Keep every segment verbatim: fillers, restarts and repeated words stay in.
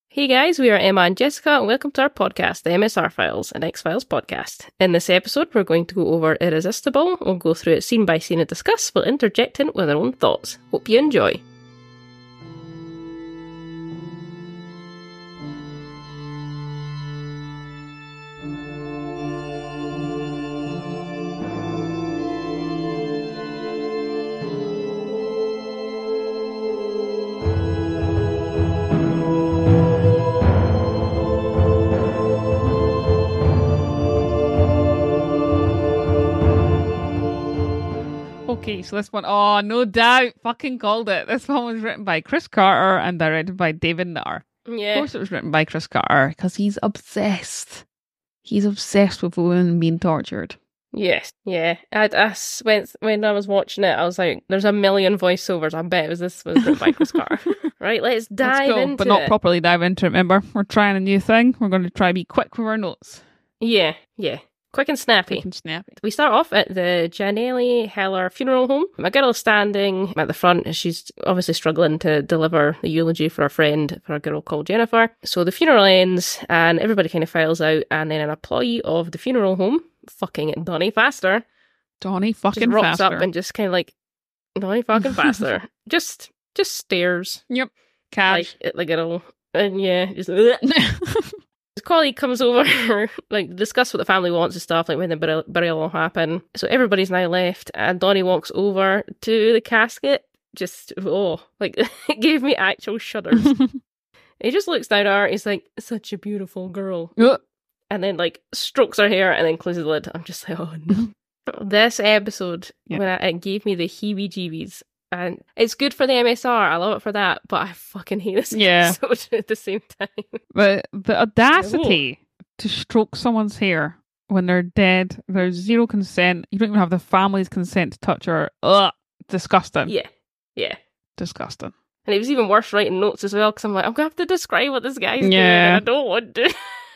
Hey guys, we are Emma and Jessica, and welcome to our podcast, the M S R Files, an X-Files podcast. In this episode, we're going to go over Irresistible. We'll go through it scene by scene and discuss, while interjecting with our own thoughts. Hope you enjoy. Okay, so this one, oh, no doubt, fucking called it. This one was written by Chris Carter and directed by David Nutter. Yeah. Of course it was written by Chris Carter, because he's obsessed. He's obsessed with women being tortured. Yes, yeah. I, I went, when I was watching it, I was like, there's a million voiceovers. I bet it was this was written by Chris Carter. Right, let's dive Let's go, into but not it. properly dive into it, remember? We're trying a new thing. We're going to try to be quick with our notes. Yeah, yeah. Quick and snappy. Quick and snappy. We start off at the Janelle Heller funeral home. My girl is standing at the front and she's obviously struggling to deliver the eulogy for a friend, for a girl called Jennifer. So the funeral ends and everybody kind of files out, and then an employee of the funeral home, fucking Donnie Faster, Donnie just fucking rocks faster. up and just kind of like, Donnie fucking Faster. just just stares. Yep. Cash. Like, at the girl. And yeah, just... His colleague comes over, like, discuss what the family wants and stuff, like when the burial, burial will happen. So everybody's now left, and Donnie walks over to the casket. Just, oh, like, it gave me actual shudders. He just looks down at her, he's like, such a beautiful girl. And then, like, strokes her hair and then closes the lid. I'm just like, oh no. This episode, Yeah. when I, it gave me the heebie-jeebies. And it's good for the M S R, I love it for that, but I fucking hate this Yeah. episode at the same time. But the audacity to stroke someone's hair when they're dead, there's zero consent. You don't even have the family's consent to touch her. Ugh, disgusting. Yeah, yeah. Disgusting. And it was even worse writing notes as well, because I'm like, I'm going to have to describe what this guy's doing, Yeah. and I don't want to.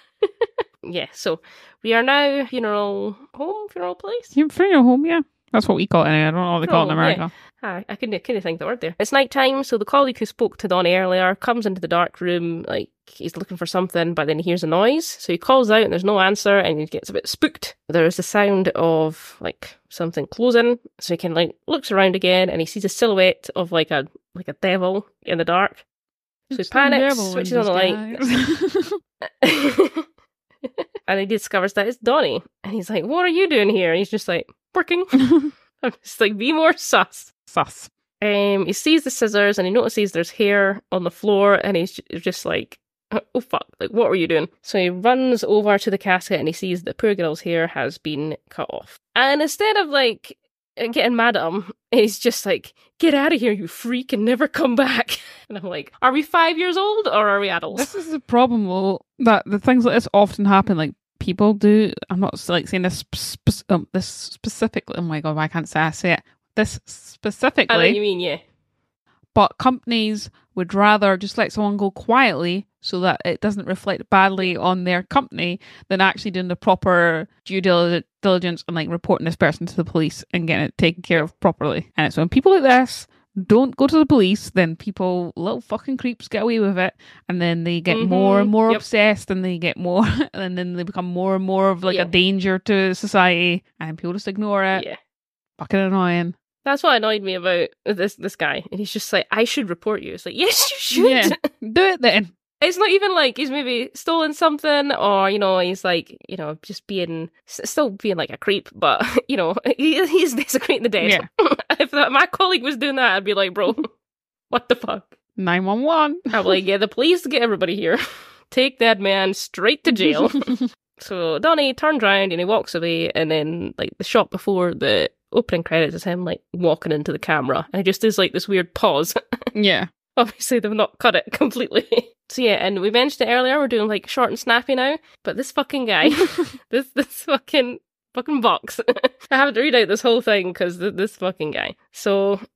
Yeah, so we are now funeral home, funeral place? You bring your home, yeah. That's what we call it anyway. I don't know what they call it in Oh, yeah. America. Ah, I couldn't, couldn't think of the word there. It's night time, so the colleague who spoke to Donnie earlier comes into the dark room, like, he's looking for something, but then he hears a noise, so he calls out and there's no answer, and he gets a bit spooked. There's the sound of, like, something closing, so he can, like, looks around again, and he sees a silhouette of, like, a like a devil in the dark. So he It's the panics, devil in switches on the light, disguise. and he discovers that it's Donnie. And he's like, what are you doing here? And he's just like, working. I'm just like, be more sus. Sus. Um, he sees the scissors and he notices there's hair on the floor, and he's j- just like, oh fuck, like, what were you doing? So he runs over to the casket and he sees that poor girl's hair has been cut off. And instead of like getting mad at him, he's just like, get out of here, you freak, and never come back. And I'm like, are we five years old or are we adults? This is the problem, though, that the things like this often happen. Like, people do, I'm not like saying this, spe- um, this specifically, oh my god, why can't I say it? This specifically. I know what you mean, yeah. But companies would rather just let someone go quietly so that it doesn't reflect badly on their company than actually doing the proper due dil- diligence and like reporting this person to the police and getting it taken care of properly. And it's when people like this don't go to the police, then people, little fucking creeps, get away with it, and then they get Mhm, more and more yep. obsessed, and they get more, and then they become more and more of like Yeah. a danger to society, and people just ignore it. Yeah. Fucking annoying. That's what annoyed me about this this guy. And he's just like, I should report you. It's like, yes, you should. Yeah, do it then. It's not even like he's maybe stolen something, or, you know, he's like, you know, just being, s- still being like a creep, but, you know, he, he's desecrating the dead. Yeah. If that, my colleague was doing that, I'd be like, bro, what the fuck? nine one one. I'm like, yeah, the police get everybody here. Take that man straight to jail. So Donnie turns around and he walks away, and then, like, the shot before the opening credits is him, like, walking into the camera, and it just is, like, this weird pause. Yeah. Obviously, they've not cut it completely. So yeah, and we mentioned it earlier, we're doing, like, short and snappy now, but this fucking guy, this this fucking, fucking box, I have to read out this whole thing, because th- this fucking guy. So,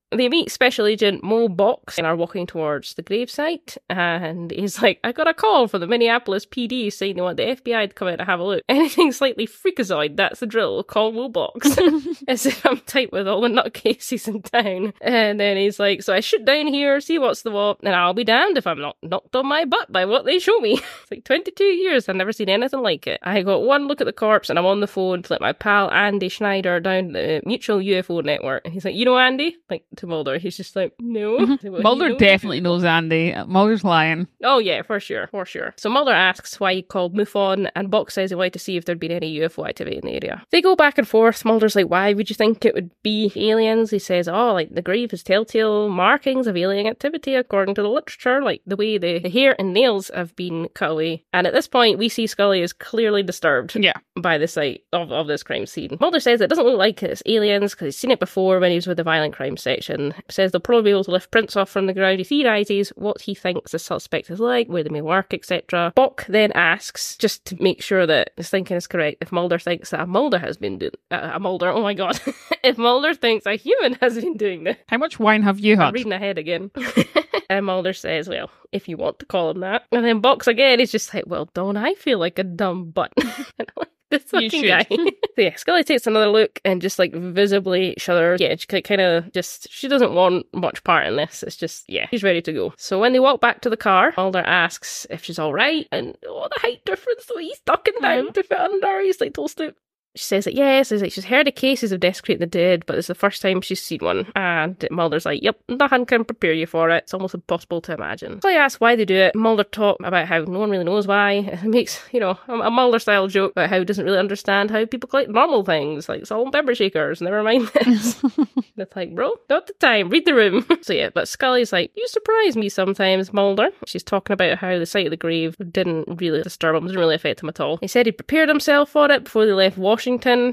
They meet Special Agent Mo Box and are walking towards the gravesite, and he's like, I got a call from the Minneapolis P D saying they want the F B I to come out and have a look. Anything slightly freakazoid, that's the drill. Call Mo Box. As if I'm tight with all the nutcases in town. And then he's like, so I shoot down here, see what's the what, and I'll be damned if I'm not knocked on my butt by what they show me. It's like twenty-two years, I've never seen anything like it. I got one look at the corpse and I'm on the phone to let my pal Andy Schneider down the Mutual U F O Network. And he's like, you know Andy? Like, to Mulder. He's just like, no. Like, well, Mulder knows definitely you. knows Andy. Mulder's lying. Oh yeah, for sure, for sure. So Mulder asks why he called MUFON, and Box says he wanted to see if there'd been any U F O activity in the area. They go back and forth. Mulder's like, why would you think it would be aliens? He says, oh, like the grave has telltale markings of alien activity according to the literature, like the way the, the hair and nails have been cut away. And at this point, we see Scully is clearly disturbed Yeah. by the sight of, of this crime scene. Mulder says it doesn't look like it's aliens because he's seen it before when he was with the violent crime section. Says they'll probably be able to lift prints off from the ground. He theorises what he thinks the suspect is like, where they may work, et cetera. Bock then asks, just to make sure that his thinking is correct, if Mulder thinks that a Mulder has been doing... Uh, a Mulder, oh my god. If Mulder thinks a human has been doing this. How much wine have you I'm had? reading ahead again. And Mulder says, well, if you want to call him that. And then Box again is just like, well, don't I feel like a dumb butt? This You fucking should. guy. So yeah, Scully takes another look and just like visibly shudders. Yeah, she kind of just, she doesn't want much part in this. It's just, yeah, she's ready to go. So when they walk back to the car, Mulder asks if she's all right. And oh, the height difference, so he's ducking down to fit under. He's like toast it. She says that yes, it's like she's heard of cases of desecrating the dead, but it's the first time she's seen one. And Mulder's like, yep, nothing can prepare you for it. It's almost impossible to imagine. So I ask why they do it. Mulder talk about how no one really knows why. It makes, you know, a, a Mulder-style joke about how he doesn't really understand how people collect normal things, like salt and pepper shakers. Never mind this. It's like, bro, not the time. Read the room. So yeah, but Scully's like, you surprise me sometimes, Mulder. She's talking about how the sight of the grave didn't really disturb him, didn't really affect him at all. He said he prepared himself for it before they left Washington.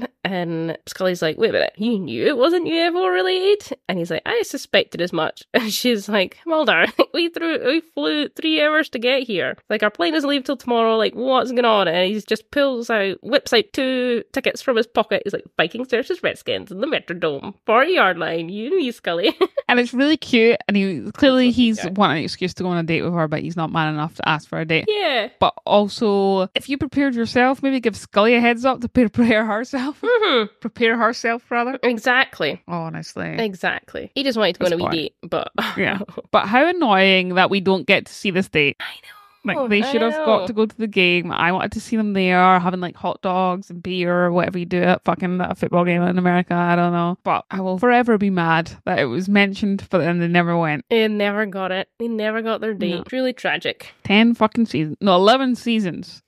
And Scully's like, wait a minute, you knew it wasn't U F O related? And he's like, I suspected as much. And she's like, Mulder, we threw, we flew three hours to get here. Like, our plane doesn't leave till tomorrow. Like, what's going on? And he just pulls out, whips out two tickets from his pocket. He's like, Vikings versus Redskins in the Metrodome, forty yard line. You and me, Scully. And it's really cute. And he clearly he's Yeah. wanting an excuse to go on a date with her, but he's not man enough to ask for a date. Yeah. But also, if you prepared yourself, maybe give Scully a heads up to prepare herself. Mm-hmm. Prepare herself, rather. Exactly. Honestly. Exactly. He just wanted to go on a That's wee date, but... Yeah. But how annoying that we don't get to see this date. I know. Like, they I should have know. got to go to the game. I wanted to see them there, having like hot dogs and beer or whatever you do at fucking a football game in America. I don't know. But I will forever be mad that it was mentioned, but then they never went. They never got it. They never got their date. No. Truly tragic. Ten fucking seasons. No, eleven seasons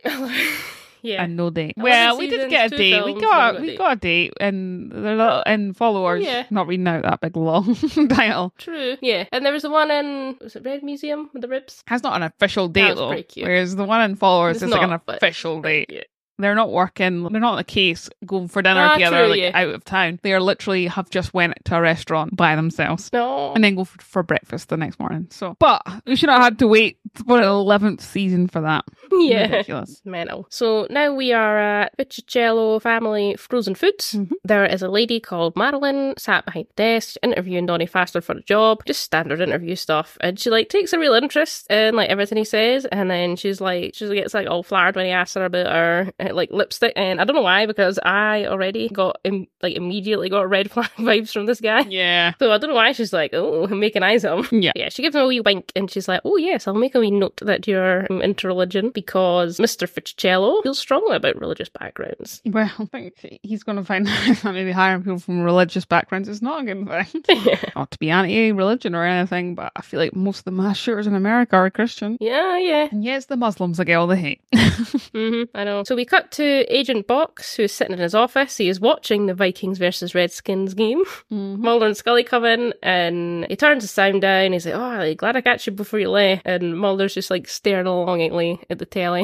Yeah. and no date. eleven Well, we did seasons, get a two date. films, we got never got a we date. got a date, and they're little, and followers. Yeah. Not reading out that big long title. True. Yeah. And there was the one in, was it Red Museum with the ribs? That's not an official date was though. pretty cute. Whereas the one in followers It's is like not, an but- official date. Yeah. They're not working. They're not on the case going for dinner Ah, together, true, like yeah. out of town. They are literally have just went to a restaurant by themselves No. and then go for, for breakfast the next morning. So, but we should not have had to wait for an eleventh season for that. Yeah. Ridiculous. Mental. So now we are at Vichicello Family Frozen Foods. Mhm. There is a lady called Madeline sat behind the desk interviewing Donnie Faster for a job. Just standard interview stuff. And she like takes a real interest in like everything he says. And then she's like, she gets like all flattered when he asks her about her uh, like lipstick. And I don't know why, because I already got im- like immediately got red flag vibes from this guy. Yeah. So I don't know why she's like, oh, making eyes at him. Yeah. Yeah, she gives him a wee wink and she's like, oh yes, I'll make a wee note that you're um, into religion because Mister Fitzcello feels strongly about religious backgrounds. Well, I think he's going to find out that maybe hiring people from religious backgrounds is not a good thing. yeah, Not to be anti-religion or anything, but I feel like most of the mass shooters in America are Christian. yeah. And yes, the Muslims that get all the hate. hmm I know. So we cut to Agent Box, who is sitting in his office. He is watching the Vikings versus Redskins game. Mhm. Mulder and Scully come in and he turns the sound down. He's like, oh, I'm glad I got you before you left. And Mulder's just like staring longingly at the telly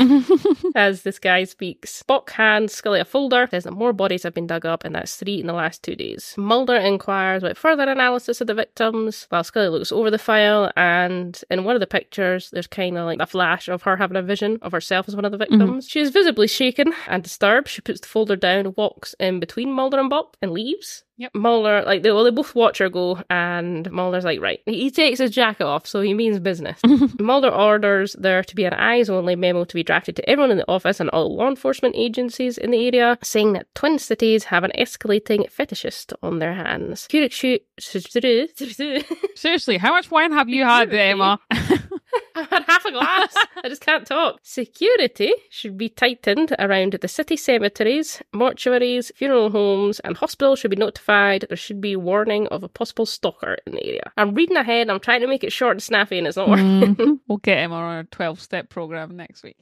as this guy speaks. Bock hands Scully a folder, says that more bodies have been dug up, and that's three in the last two days. Mulder inquires about further analysis of the victims, while Scully looks over the file, and in one of the pictures, there's kind of like a flash of her having a vision of herself as one of the victims. She is visibly shaken and disturbed. She puts the folder down, walks in between Mulder and Bock, and leaves. Yep. Mulder, like, they, well, they both watch her go, and Mulder's like, right. He takes his jacket off, so he means business. Mulder orders there to be an eyes-only memo to be drafted to everyone in the office and all law enforcement agencies in the area, saying that Twin Cities have an escalating fetishist on their hands. Security... Seriously, how much wine have you had, Emma? I've had half a glass. I just can't talk. Security should be tightened around the city cemeteries, mortuaries, funeral homes, and hospitals should be notified. There should be warning of a possible stalker in the area. I'm reading ahead. I'm trying to make it short and snappy, and it's not working. Mm, we'll get him on our twelve-step program next week.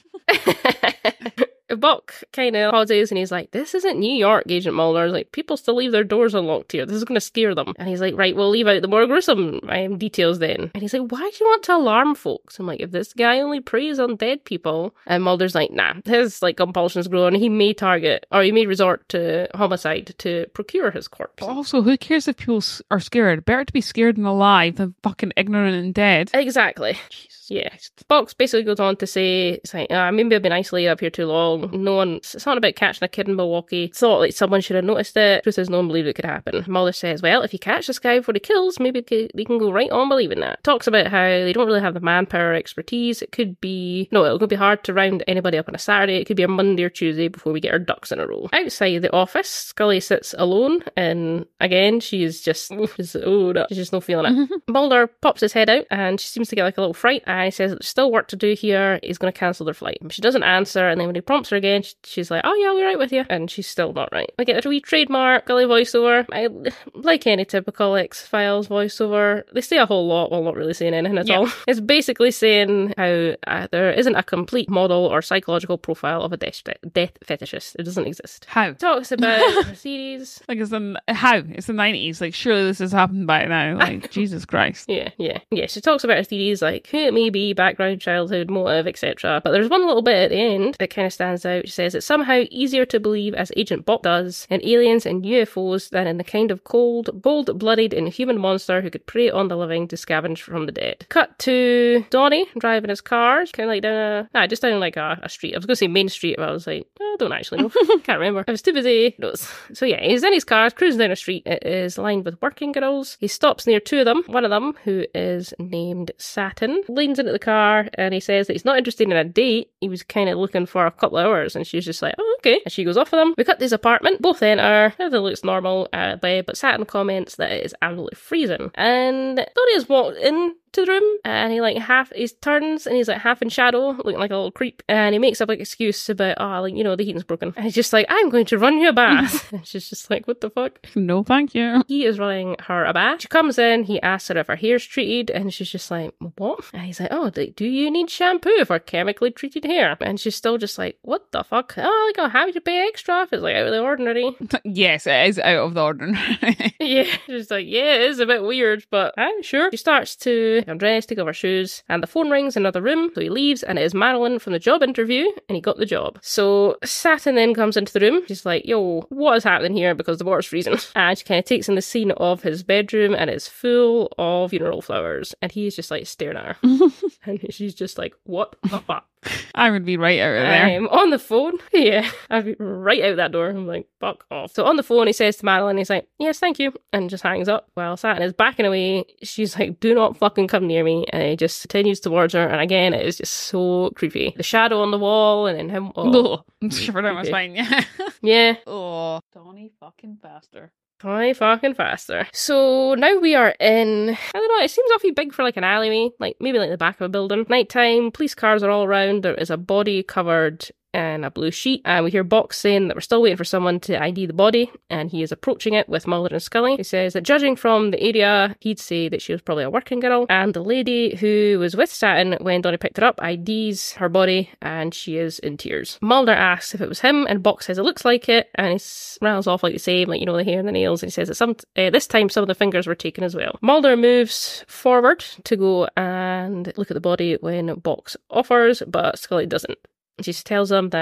Buck kind of pauses and he's like, this isn't New York, Agent Mulder. Like, people still leave their doors unlocked here. This is going to scare them. And he's like, right, we'll leave out the more gruesome um, details then. And he's like, why do you want to alarm folks? I'm like, if this guy only preys on dead people. And Mulder's like, nah, his like compulsions grow and he may target, or he may resort to homicide to procure his corpse. But also, who cares if people are scared? Better to be scared and alive than fucking ignorant and dead. Exactly. Jesus. Yeah. Box basically goes on to say, it's like, ah, maybe I've been isolated up here too long. No one, it's not about catching a kid in Milwaukee. Thought like someone should have noticed it. Truth is, no one believed it could happen. Mulder says, well, if you catch this guy before he kills, maybe they can go right on believing that. Talks about how they don't really have the manpower or expertise. It could be, no, it'll be hard to round anybody up on a Saturday. It could be a Monday or Tuesday before we get our ducks in a row. Outside the office, Scully sits alone, and again, she is just, she's, oh, no, she's just not feeling it. Mulder pops his head out, and she seems to get like a little fright, and he says that there's still work to do here. He's going to cancel their flight. She doesn't answer, and then when he prompts her again, she's like, oh yeah, I'll be right with you. And she's still not right. I get a wee trademark Scully voiceover. I, like any typical X-Files voiceover, they say a whole lot while not really saying anything at yeah. all. It's basically saying how uh, there isn't a complete model or psychological profile of a death, death fetishist. It doesn't exist. How? Talks about her series. Like, it's the, how? It's the nineties. Like, surely this has happened by now. Like, Jesus Christ. Yeah, yeah. Yeah, she talks about her theories, like who it may be, background, childhood, motive, et cetera. But there's one little bit at the end that kind of stands out. She says it's somehow easier to believe, as Agent Bock does, in aliens and U F Os than in the kind of cold, bold-blooded, inhuman monster who could prey on the living to scavenge from the dead. Cut to Donnie driving his car, kind of like down a, nah, just down like a, a street. I was going to say Main Street, but I was like, oh, I don't actually know. Can't remember. I was too busy. No. So yeah, he's in his car, cruising down a street. It is lined with working girls. He stops near two of them. One of them, who is named Satin, leans into the car and he says that he's not interested in a date. He was kind of looking for a couple of hours, and she's just like, oh, okay. And she goes off with him. We cut to his apartment. Both enter. Everything looks normal, uh, but Satin comments that it is absolutely freezing. And Donnie has walked in to the room, and he like half he turns and he's like half in shadow, looking like a little creep, and he makes up like excuse about, oh, like, you know, the heating's broken, and he's just like, I'm going to run you a bath. And she's just like, what the fuck? No thank you. He is running her a bath. She comes in, he asks her if her hair's treated, and she's just like, what? And he's like, oh, do you need shampoo for chemically treated hair? And she's still just like, what the fuck? Oh, like, I'm happy to pay extra if it's like out of the ordinary. Yes, it is out of the ordinary. Yeah, she's like, yeah, it is a bit weird, but I'm sure. She starts to undress, take off her shoes, and the phone rings in another room, so he leaves, and it is Marilyn from the job interview, and he got the job. So Satin then comes into the room. She's like, yo, what is happening here, because the water's freezing? And she kind of takes in the scene of his bedroom, and it's full of funeral flowers, and he's just like staring at her. And she's just like, what the fuck? I would be right out of there. I'm on the phone. Yeah, I'd be right out that door. I'm like, fuck off. So on the phone, he says to Madeline, he's like, yes, thank you, and just hangs up. While Satin is backing away, she's like, do not fucking come near me. And he just continues towards her, and again, it is just so creepy. The shadow on the wall, and then him. Oh, I'm shivered down my spine. Yeah. Yeah. Oh, Donnie fucking faster. Try fucking faster. So now we are in, I don't know, it seems awfully big for like an alleyway, like maybe like the back of a building. Nighttime, police cars are all around. There is a body covered in a blue sheet, and we hear Box saying that we're still waiting for someone to I D the body, and he is approaching it with Mulder and Scully. He says that judging from the area, he'd say that she was probably a working girl, and the lady who was with Satin when Donnie picked her up I Ds her body, and she is in tears. Mulder asks if it was him, and Box says it looks like it, and he rattles off like the same, like, you know, the hair and the nails, and he says that some uh, this time some of the fingers were taken as well. Mulder moves forward to go and look at the body when Box offers, but Scully doesn't. She tells him that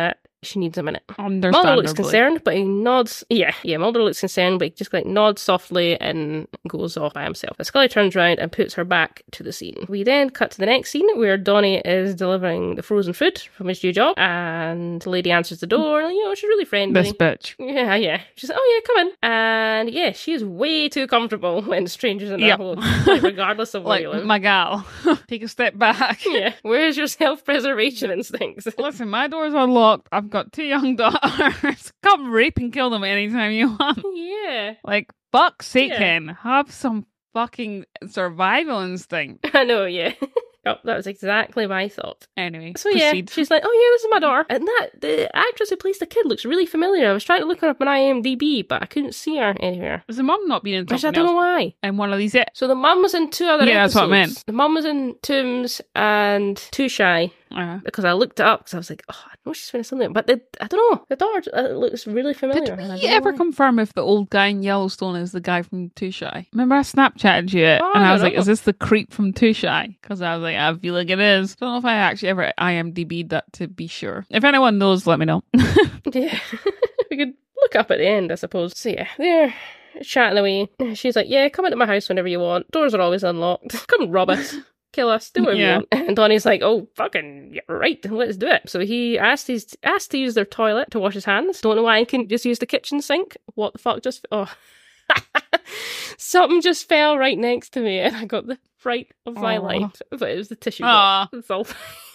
She needs a minute. Mulder Understandably. looks concerned, but he nods. Yeah, yeah, Mulder looks concerned, but he just like nods softly and goes off by himself. Scully turns around and puts her back to the scene. We then cut to the next scene where Donnie is delivering the frozen food from his new job, and the lady answers the door. You know, she's really friendly. This bitch. Yeah, yeah. She's like, oh yeah, come in. And yeah, she's way too comfortable when strangers in her Yep. home, like, regardless of where Like, you live. my gal, take a step back. Yeah, where's your self-preservation instincts? Listen, my door's unlocked. I've got two young daughters. Come rape and kill them anytime you want. Yeah, Like, fuck's sake, Yeah. Ken. Have some fucking survival instinct. I know, yeah. Oh, that was exactly my thought. Anyway, So yeah, proceed. she's like, oh yeah, this is my daughter. And that, the actress who plays the kid looks really familiar. I was trying to look her up on IMDb, but I couldn't see her anywhere. Was the mum not being in Which I something don't know else? why. And one of these it. So the mum was in two other Yeah, that's episodes. what I meant. The mum was in Tombs and Too Shy. Uh, Because I looked it up because I was like, oh, I know she's been in something. But the, I don't know. The daughter uh, looks really familiar. did and I we don't know ever why. confirm if the old guy in Yellowstone is the guy from Too Shy? Remember I Snapchatted you Oh, and I I was don't like, know. is this the creep from Too Shy? Because I was like, I feel like it is. Don't know if I actually ever IMDb'd that to be sure. If anyone knows, let me know. Yeah. We could look up at the end, I suppose. So yeah, they're chatting away. She's like, yeah, come into my house whenever you want. Doors are always unlocked. Come rob us. Kill us, do whatever Yeah. you want. And Donnie's like, oh, fucking, you're right, let's do it. So he asked, his, asked to use their toilet to wash his hands. Don't know why he couldn't just use the kitchen sink. What the fuck just... Oh. Something just fell right next to me and I got the fright of my Aw. life. But it was the tissue Aw. box. That's all.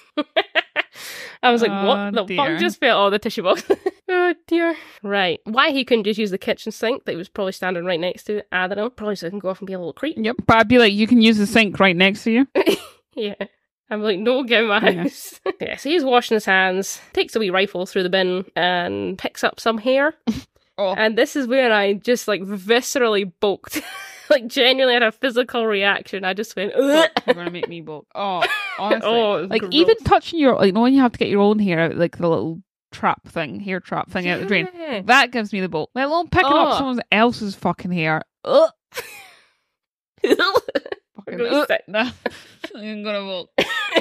I was like, Oh, what the dear. fuck just fell? Oh, the tissue box. Oh, dear. Right. Why he couldn't just use the kitchen sink that he was probably standing right next to, I don't know. Probably so he can go off and be a little creep. Yep. But I'd be like, you can use the sink right next to you. Yeah. I'm like, no, get in my Yeah. house. Yeah, so he's washing his hands, takes a wee rifle through the bin, and picks up some hair. Oh. And this is where I just, like, viscerally bulked. Like, genuinely had a physical reaction. I just went, ugh. You're gonna make me book. Oh, honestly. Oh, it was like gross. even touching your, like, you know, when you have to get your own hair out, like the little trap thing, hair trap thing out the drain. Yeah. That gives me the bolt. Let alone picking Oh. up someone else's fucking hair. Ugh. I'm Fucking, gonna be ugh. sick. No. I'm gonna vote.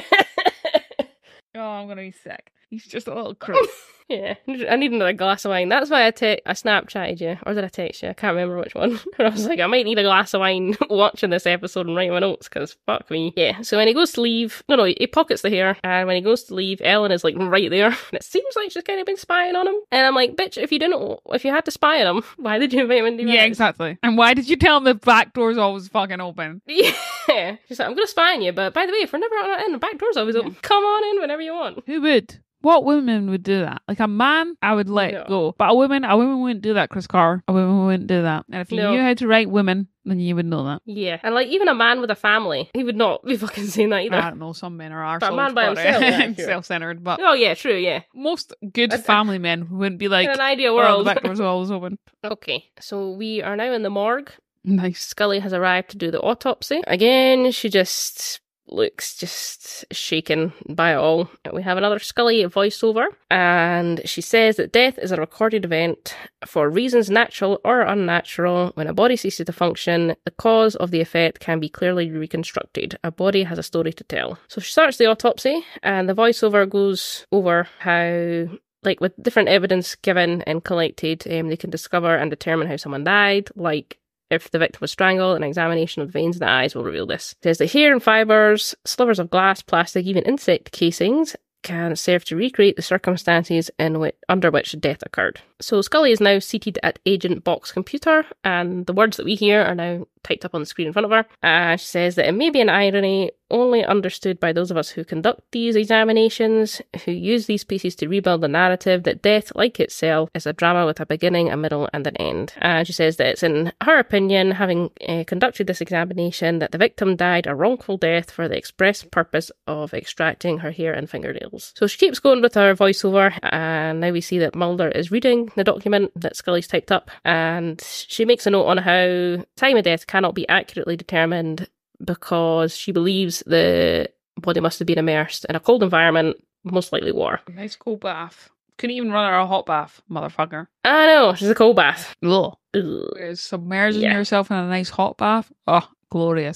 Oh, I'm gonna be sick. He's just a little creep. Yeah, I need another glass of wine. That's why I te- I Snapchatted you, or did I text you? I can't remember which one. And I was like, I might need a glass of wine watching this episode and writing my notes, because fuck me. Yeah, so when he goes to leave, no, no, he pockets the hair, and when he goes to leave, Ellen is like right there, and it seems like she's kind of been spying on him. And I'm like, bitch, if you didn't, if you had to spy on him, why did you invite him into your Yeah, house? exactly. And why did you tell him the back door's always fucking open? Yeah, she's like, I'm gonna spy on you, but by the way, if we're never out in, the back door's always open. Come on in whenever you want. Who would? What woman would do that? Like a man, I would let No. go. But a woman, a woman wouldn't do that, Chris Carr. A woman wouldn't do that. And if you No. knew how to write women, then you would know that. Yeah, and like even a man with a family, he would not be fucking saying that either. I don't know, some men are But a arseholes, man by but, himself, uh, yeah, sure. self-centered. But Oh yeah, true, yeah. most good I- family men wouldn't be like, In an ideal oh, the world. back door's always open. Okay, so we are now in the morgue. Nice. Scully has arrived to do the autopsy. Again, she just looks just shaken by it all. We have another Scully voiceover, and she says that death is a recorded event for reasons natural or unnatural. When a body ceases to function, the cause of the effect can be clearly reconstructed. A body has a story to tell. So she starts the autopsy, and the voiceover goes over how, like, with different evidence given and collected, um, they can discover and determine how someone died, like if the victim was strangled. An examination of the veins in the eyes will reveal this. It says that hair and fibres, slivers of glass, plastic, even insect casings can serve to recreate the circumstances in which, under which death occurred. So Scully is now seated at Agent Bock's computer, and the words that we hear are now typed up on the screen in front of her. Uh, she says that it may be an irony only understood by those of us who conduct these examinations, who use these pieces to rebuild the narrative that death, like itself, is a drama with a beginning, a middle, and an end. And she says that it's in her opinion, having uh, conducted this examination, that the victim died a wrongful death for the express purpose of extracting her hair and fingernails. So she keeps going with her voiceover, and now we see that Mulder is reading the document that Scully's typed up, and she makes a note on how time of death cannot be accurately determined because she believes the body must have been immersed in a cold environment, most likely war. Nice cold bath. Couldn't even run her a hot bath, motherfucker. I know, she's a cold bath. Ugh. Ugh. Whereas submerging Yeah. yourself in a nice hot bath, oh, glorious.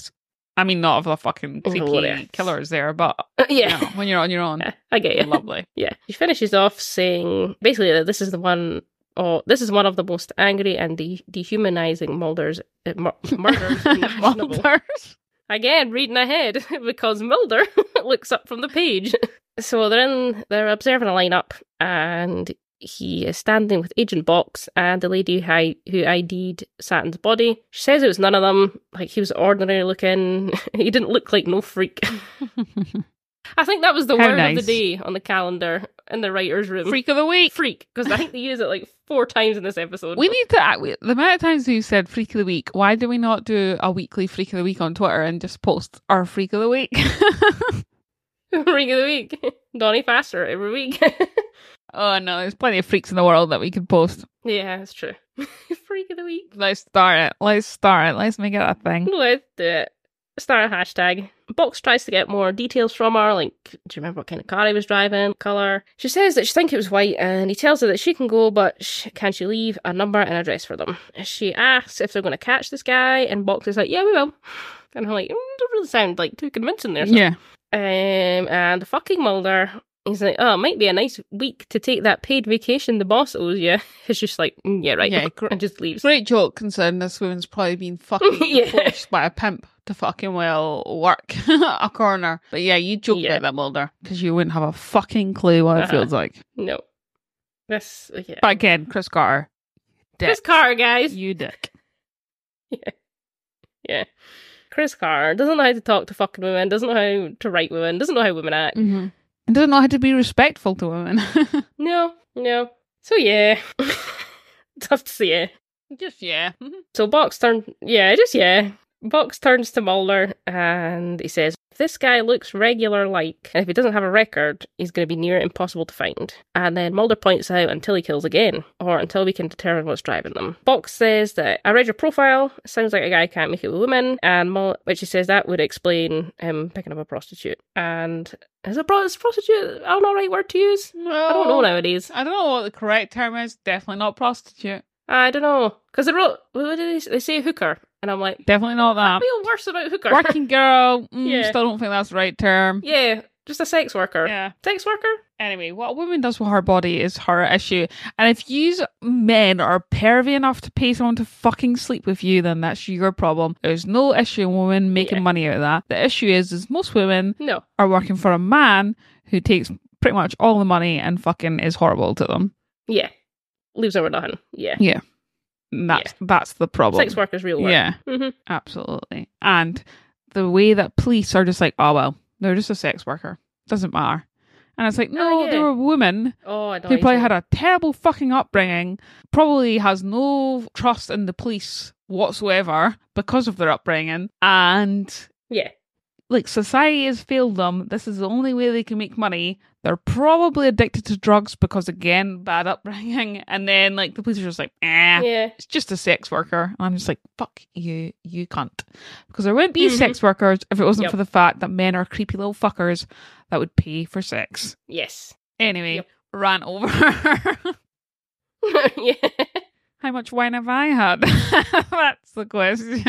I mean, not of the fucking Oh, creepy yeah. killers there, but Uh, you yeah. know, when you're on your own, Yeah, I get you. lovely. Yeah. She finishes off saying basically that this is the one, or this is one of the most angry and de- dehumanizing Mulder's uh, mur- murders imaginable. Mulders. Again, reading ahead because Mulder looks up from the page. So they're in, they're observing a lineup, and he is standing with Agent Box and the lady who, I, who I D'd Satin's body. She says it was none of them. Like, he was ordinary looking. He didn't look like no freak. I think that was the How word nice. of the day on the calendar in the writer's room. Freak of the week. Freak, because I think they use it like four times in this episode. We need to, act- we- the amount of times we've said Freak of the Week, why do we not do a weekly Freak of the Week on Twitter and just post our Freak of the Week? Freak of the week. Donnie Faster every week. Oh no, there's plenty of freaks in the world that we could post. Yeah, that's true. Freak of the week. Let's start it. Let's start it. Let's make it a thing. Let's do it. Start a hashtag. Box tries to get more details from her, like, do you remember what kind of car he was driving? Colour. She says that she thinks it was white, and he tells her that she can go, but sh- can she leave a number and address for them? She asks if they're going to catch this guy, and Box is like, yeah, we will. And I'm like, mm, doesn't really sound like too convincing there. So. Yeah. Um, and fucking Mulder, he's like, oh, it might be a nice week to take that paid vacation the boss owes you. It's just like, mm, yeah, right. Yeah, gr- and just leaves. Great joke considering this woman's probably been fucking Yeah. forced by a pimp to fucking well work a corner. But yeah, you joke Yeah. about that, Mulder, because you wouldn't have a fucking clue what it Uh-huh. feels like. No. This, yeah. But again, Chris Carter. Dick. Chris Carter, guys. You dick. Yeah. Chris Carter doesn't know how to talk to fucking women, doesn't know how to write women, doesn't know how women act. Mm-hmm. And doesn't know how to be respectful to women. No, no. So yeah. Tough to say. Just yeah. So Box turns, yeah, just yeah. Box turns to Mulder and he says, if this guy looks regular like, and if he doesn't have a record, he's going to be near impossible to find. And then Mulder points out until he kills again, or until we can determine what's driving them. Box says that I read your profile, sounds like a guy can't make it with women, and Mul- which he says that would explain him picking up a prostitute. And is a pro- is prostitute an alright word to use? No. I don't know nowadays. I don't know what the correct term is. Definitely not prostitute. I don't know. Because they wrote, what did they say? They say hooker. And I'm like, Definitely not I that. feel worse about hooker. Working girl. Mm, Yeah. Still don't think that's the right term. Yeah, just a sex worker. Yeah. Sex worker? Anyway, what a woman does with her body is her issue. And if you men are pervy enough to pay someone to fucking sleep with you, then that's your problem. There's no issue in women making Yeah. money out of that. The issue is, is most women No. are working for a man who takes pretty much all the money and fucking is horrible to them. Yeah. Leaves over nothing. Yeah. Yeah. And that's, that's the problem. Sex worker's real work. Yeah, hmm absolutely. And the way that police are just like, oh, well, they're just a sex worker. Doesn't matter. And it's like, no, Oh, yeah. they were women Oh, I know. who probably had a terrible fucking upbringing, probably has no trust in the police whatsoever because of their upbringing, and Yeah. like society has failed them. This is the only way they can make money. They're probably addicted to drugs because, again, bad upbringing. And then like the police are just like, eh, Yeah. it's just a sex worker. And I'm just like, fuck you, you cunt. Because there wouldn't be Mhm. sex workers if it wasn't Yep. for the fact that men are creepy little fuckers that would pay for sex. Yes. Anyway, Yep. rant over. yeah. How much wine have I had? That's the question.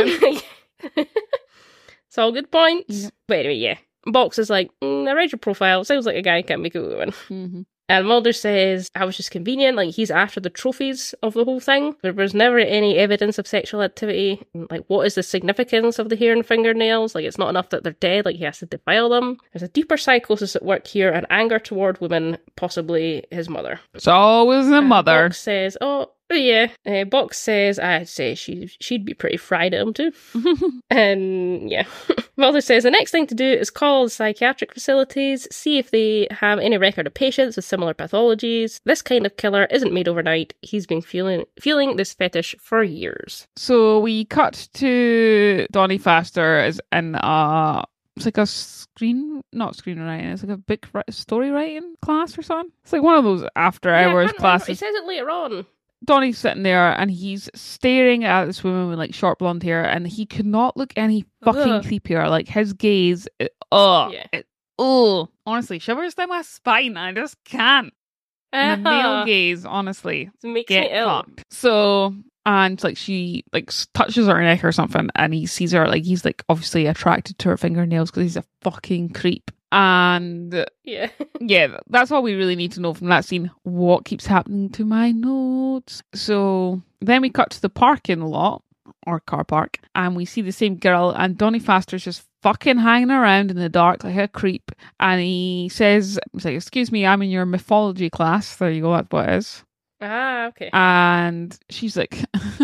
It's all good points. Yeah. But anyway, yeah. Box is like, mm, I read your profile. Sounds like a guy who can't make it with women. Mm-hmm. And Mulder says, I was just convenient, like he's after the trophies of the whole thing. There was never any evidence of sexual activity. Like, what is the significance of the hair and fingernails? Like, it's not enough that they're dead, like he has to defile them. There's a deeper psychosis at work here, and anger toward women, possibly his mother. It's always the And mother. Box says, oh, oh yeah. Uh, Box says, I'd say she, she'd be pretty fried at him too. And yeah. Mulder says the next thing to do is call the psychiatric facilities, see if they have any record of patients with similar pathologies. This kind of killer isn't made overnight. He's been feeling feeling this fetish for years. So we cut to Donnie Faster as in uh it's like a screen, not screenwriting, it's like a big ri- story writing class or something. It's like one of those after Yeah, I hours can't remember. He classes. says it later on. Donnie's sitting there and he's staring at this woman with like short blonde hair, and he could not look any fucking Ugh. creepier. Like his gaze, it, oh, Yeah. it, oh, honestly, shivers down my spine. I just can't. And the male Uh-huh. gaze, honestly, It makes get me ill. fucked. So And like she like s- touches her neck or something, and he sees her like he's like obviously attracted to her fingernails because he's a fucking creep. And Yeah. yeah, that's all we really need to know from that scene. What keeps happening to my notes? So then we cut to the parking lot or car park, and we see the same girl, and Donny Faster's just fucking hanging around in the dark like a creep. And he says, he's like, excuse me, I'm in your mythology class. There you go, that's what it is. Ah, okay. And she's like,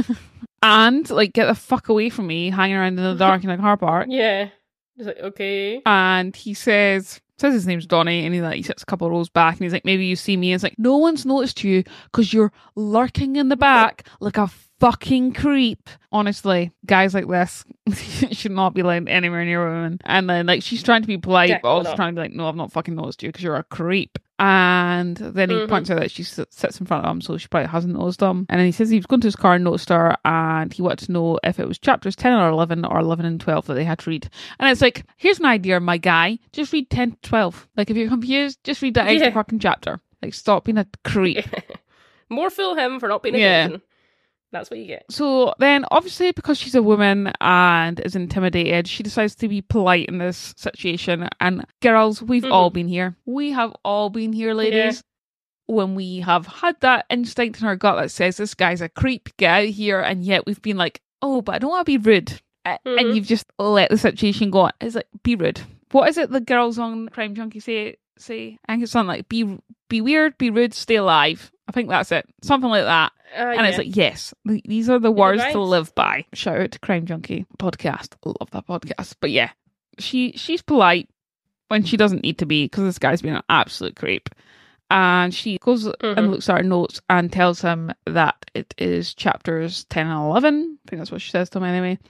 and like, get the fuck away from me, hanging around in the dark in a car park. Yeah. He's like, okay. And he says, says his name's Donny, and he like he sits a couple of rows back, and he's like, maybe you see me. And it's like, no one's noticed you because you're lurking in the back like a fucking creep. Honestly, guys like this should not be like anywhere near women. And then like she's trying to be polite, Definitely but also not. trying to be like, no, I've not fucking noticed you because you're a creep. And then he Mhm. points out that she s- sits in front of him, so she probably hasn't noticed him. And then he says he was going to his car and noticed her, and he wanted to know if it was chapters ten or eleven or eleven and twelve that they had to read. And it's like, here's an idea, my guy. Just read ten to twelve. Like, if you're confused, just read that extra Yeah. fucking chapter. Like, stop being a creep. More fool him for not paying Yeah. attention. That's what you get. So then, obviously, because she's a woman and is intimidated, she decides to be polite in this situation. And girls, we've Mhm. all been here. We have all been here, ladies. When we have had that instinct in our gut that says, this guy's a creep, get out of here. And yet we've been like, oh, but I don't want to be rude. A- And Mhm. you've just let the situation go on. It's like, be rude. What is it the girls on Crime Junkie say? Say, I think it's something like, be, be weird, be rude, stay alive. I think that's it. Something like that. Uh, And yeah. it's like, yes, th- these are the Good words to advice. live by. Shout out to Crime Junkie podcast. Love that podcast. But yeah, she she's polite when she doesn't need to be because this guy's been an absolute creep. And she goes Mhm. and looks at her notes and tells him that it is chapters ten and eleven. I think that's what she says to him anyway.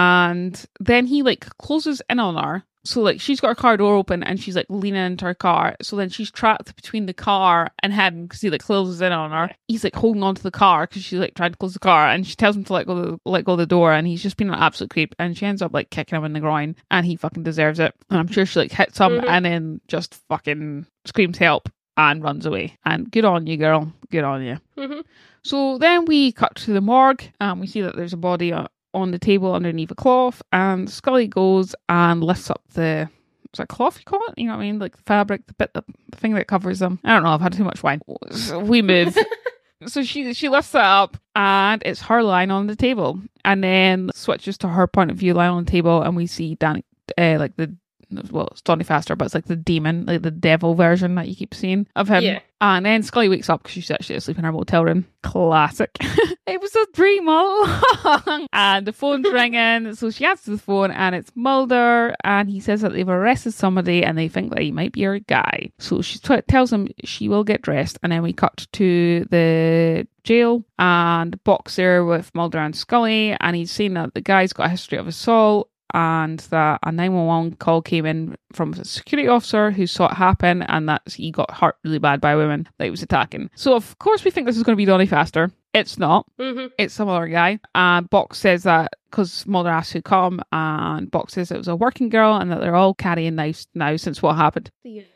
And then he like closes in on her. So like she's got her car door open and she's like leaning into her car. So then she's trapped between the car and him because he like closes in on her. He's like holding onto the car because she's like trying to close the car, and she tells him to let go the, let go of the door, and he's just been an absolute creep. And she ends up like kicking him in the groin, and he fucking deserves it. And I'm sure she like hits him Mhm. and then just fucking screams help and runs away. And good on you, girl. Good on you. Mhm. So then we cut to the morgue, and we see that there's a body uh, on the table underneath a cloth, and Scully goes and lifts up the, is that cloth you call it? You know what I mean? Like the fabric, the bit, the, the thing that covers them. I don't know, I've had too much wine. So we move. So she she lifts it up, and it's her lying on the table, and then switches to her point of view lying on the table, and we see Danny, uh, like the, well, it's Donny Faster, but it's like the demon, like the devil version that you keep seeing of him. Yeah. And then Scully wakes up because she's actually asleep in her motel room. Classic. It was a dream all along. And the phone's ringing, so she answers the phone, and it's Mulder, and he says that they've arrested somebody and they think that he might be her guy. So she t- tells him she will get dressed, and then we cut to the jail, and Box there with Mulder and Scully, and he's saying that the guy's got a history of assault, and that a nine one one call came in from a security officer who saw it happen, and that he got hurt really bad by a woman that he was attacking. So of course we think this is going to be Donny Faster. It's not. Mhm. It's some other guy. And Box says that because Mulder asked who come, and Box says it was a working girl, and that they're all carrying knives now since what happened.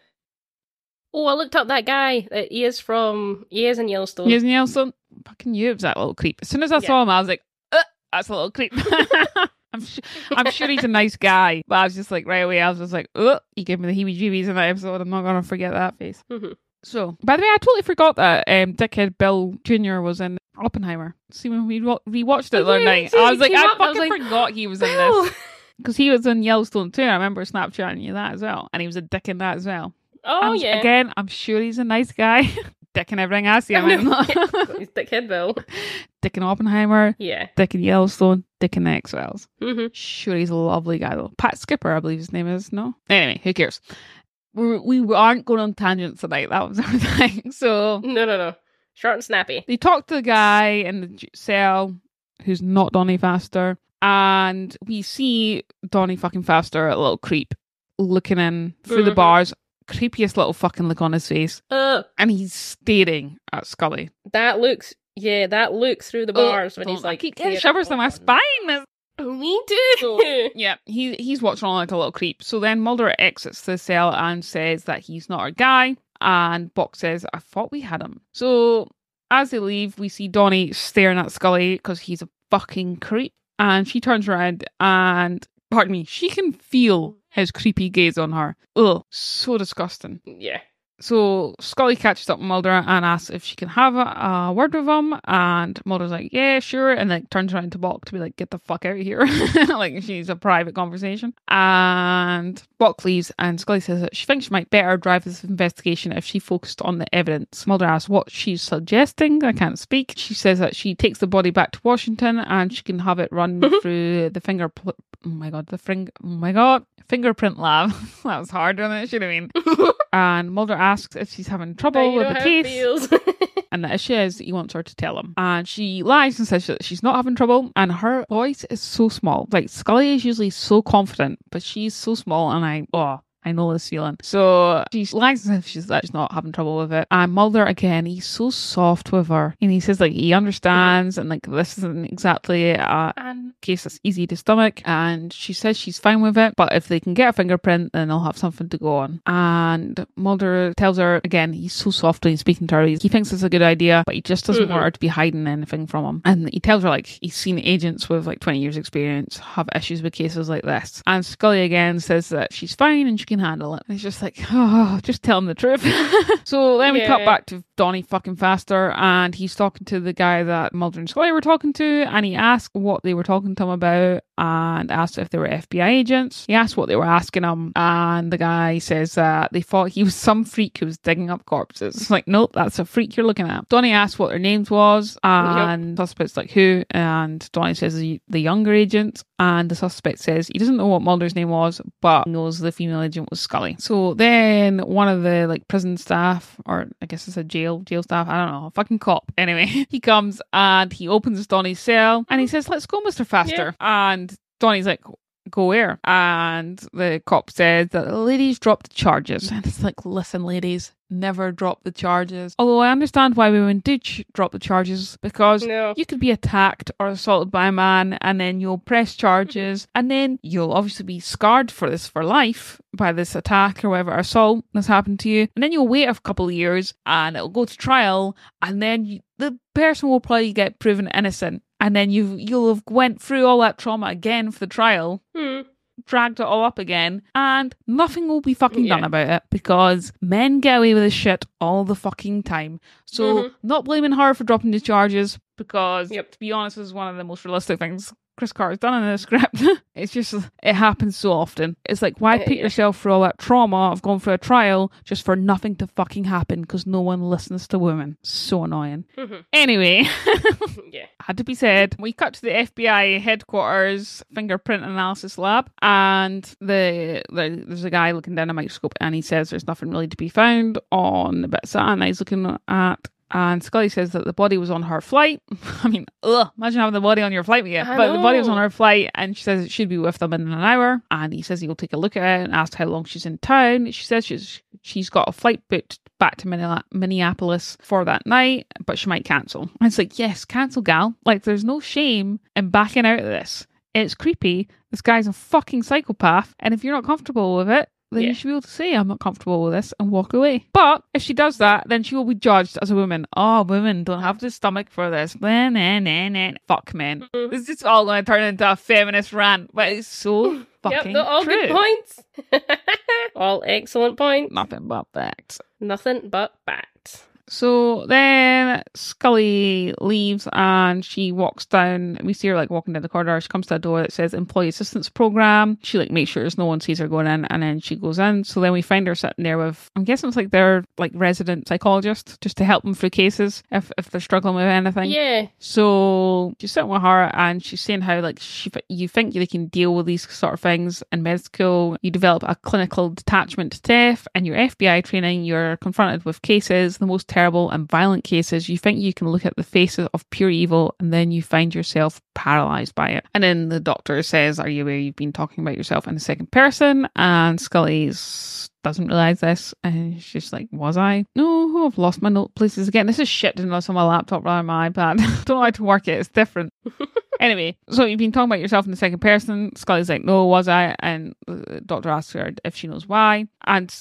Oh, I looked up that guy. Uh, he is from. He is in Yellowstone. Here's Nielsen. Fucking knew it was that little creep. As soon as I Yeah. saw him, I was like, uh, that's a little creep. I'm, su- I'm sure he's a nice guy, but I was just like, right away, I was just like, oh, he gave me the heebie-jeebies in that episode. I'm not going to forget that face. Mhm. So, by the way, I totally forgot that um, Dickhead Bill Junior was in Oppenheimer. See, when we re- rewatched it the other Yeah, night, he I was like, came I up and I was fucking like, forgot he was in this. Oh, Because he was in Yellowstone too. I remember Snapchatting you that as well. And he was a dick in that as well. oh I'm- yeah. Again, I'm sure he's a nice guy. Dick in everything I see. I I mean, know. He's Dickhead Bill. Dick in Oppenheimer, Yeah. Dick in Yellowstone, Dick in the X-Files. Mhm. Sure, he's a lovely guy though. Pat Skipper, I believe his name is. No? Anyway, who cares? We're, we aren't going on tangents tonight. That was our thing. So No, no, no. Short and snappy. they talk to the guy in the j- cell who's not Donny Faster, and we see Donny fucking Faster, a little creep, looking in through the Mhm. bars. Creepiest little fucking look on his face, Uh, and he's staring at Scully. that looks. Yeah, that look through the bars when he's Don't- I like. keep getting here, shivers down my on. spine. Oh, me too. Yeah, he he's watching on like a little creep. So then Mulder exits the cell and says that he's not our guy. And Box says, I thought we had him. So as they leave, we see Donnie staring at Scully because he's a fucking creep. And she turns around and, pardon me, she can feel his creepy gaze on her. Ugh, so disgusting. Yeah. So Scully catches up with Mulder and asks if she can have a, a word with him, and Mulder's like, yeah, sure, and like turns around to Bock to be like, get the fuck out of here. Like she's a private conversation. And Bock leaves, and Scully says that she thinks she might better drive this investigation if she focused on the evidence. Mulder asks what she's suggesting. I can't speak. She says that she takes the body back to Washington and she can have it run through the finger pl- oh my god, the fring oh my god, fingerprint lab. That was harder than it should have been. And Mulder asks if she's having trouble with the case. And that if she is, he wants her to tell him. And she lies and says that she's not having trouble. And her voice is so small. Like, Scully is usually so confident, but she's so small. And I, oh, I know this feeling. So she lies and says she's, that she's not having trouble with it. And Mulder, again, he's so soft with her. And he says, like, he understands. And, like, this isn't exactly a case that's easy to stomach. And she says she's fine with it. But if they can get a fingerprint, then they'll have something to go on. And Mulder tells her, again, he's so soft when he's speaking to her. He thinks it's a good idea, but he just doesn't mm-hmm. want her to be hiding anything from him. And he tells her, like, he's seen agents with, like, twenty years experience have issues with cases like this. And Scully, again, says that she's fine and she can handle it. And it's just like, oh, just tell him the truth. So then we yeah. cut back to Donnie fucking faster, and he's talking to the guy that Mulder and Scully were talking to, and he asked what they were talking to him about and asked if they were F B I agents. He asked what they were asking him, and the guy says that they thought he was some freak who was digging up corpses. It's like, nope, that's a freak you're looking at. Donnie asked what their names was, and yep. the suspect's like, who? And Donnie says the, the younger agent, and the suspect says he doesn't know what Mulder's name was, but knows the female agent was Scully. So then one of the like prison staff, or I guess it's a jail jail staff, I don't know, a fucking cop. Anyway, he comes and he opens Donnie's cell and he says, let's go, Mister Faster. Yeah. And Donnie's like, go where? And the cop says that the ladies dropped the charges. And it's like, listen, ladies, never drop the charges. Although I understand why women do ch- drop the charges, because no. you could be attacked or assaulted by a man and then you'll press charges and then you'll obviously be scarred for this for life by this attack or whatever assault that's happened to you, and then you'll wait a couple of years and it'll go to trial, and then you, the person will probably get proven innocent, and then you you'll have went through all that trauma again for the trial. Hmm. Dragged it all up again, and nothing will be fucking yeah. done about it, because men get away with this shit all the fucking time. So mm-hmm. not blaming her for dropping the charges, because yep. to be honest, this is one of the most realistic things Chris Carter's done in the script. It's just, it happens so often. It's like, why put yeah. yourself through all that trauma of going through a trial just for nothing to fucking happen because no one listens to women? So annoying. Mm-hmm. Anyway, yeah, had to be said. We cut to the F B I headquarters fingerprint analysis lab, and the, the there's a guy looking down a microscope, and he says there's nothing really to be found on the bits that Anna is looking at. And Scully says that the body was on her flight. I mean, ugh, imagine having the body on your flight with you. I but know. The body was on her flight, and she says it should be with them in an hour. And he says he'll take a look at it and asked how long she's in town. She says she's she's got a flight booked back to Minneapolis for that night, but she might cancel. And it's like, yes, cancel, gal. Like, there's no shame in backing out of this. It's creepy. This guy's a fucking psychopath. And if you're not comfortable with it, then yeah. you should be able to say, I'm not comfortable with this, and walk away. But if she does that, then she will be judged as a woman. Oh, women don't have the stomach for this. Nah, nah, nah, nah. Fuck men. Mm-hmm. This is all going to turn into a feminist rant, but it's so fucking yep, all true. Good points. All excellent points. Nothing but facts. Nothing but facts. So then Scully leaves and she walks down. We see her like walking down the corridor. She comes to a door that says Employee Assistance Program. She like makes sure no one sees her going in, and then she goes in. So then we find her sitting there with, I'm guessing it's like their like resident psychologist, just to help them through cases if, if they're struggling with anything. Yeah. So she's sitting with her and she's saying how like she you think they can deal with these sort of things in med school. You develop a clinical detachment to death, and your F B I training, you're confronted with cases, the most terrible and violent cases. You think you can look at the faces of pure evil, and then you find yourself paralyzed by it. And then the doctor says, are you aware you've been talking about yourself in the second person? And Scully doesn't realise this, and she's just like, was I? No, I've lost my note places again. This is shit to notice on my laptop rather than my iPad. Don't know how to work it, it's different. Anyway, so you've been talking about yourself in the second person. Scully's like, no, was I? And the doctor asks her if she knows why, and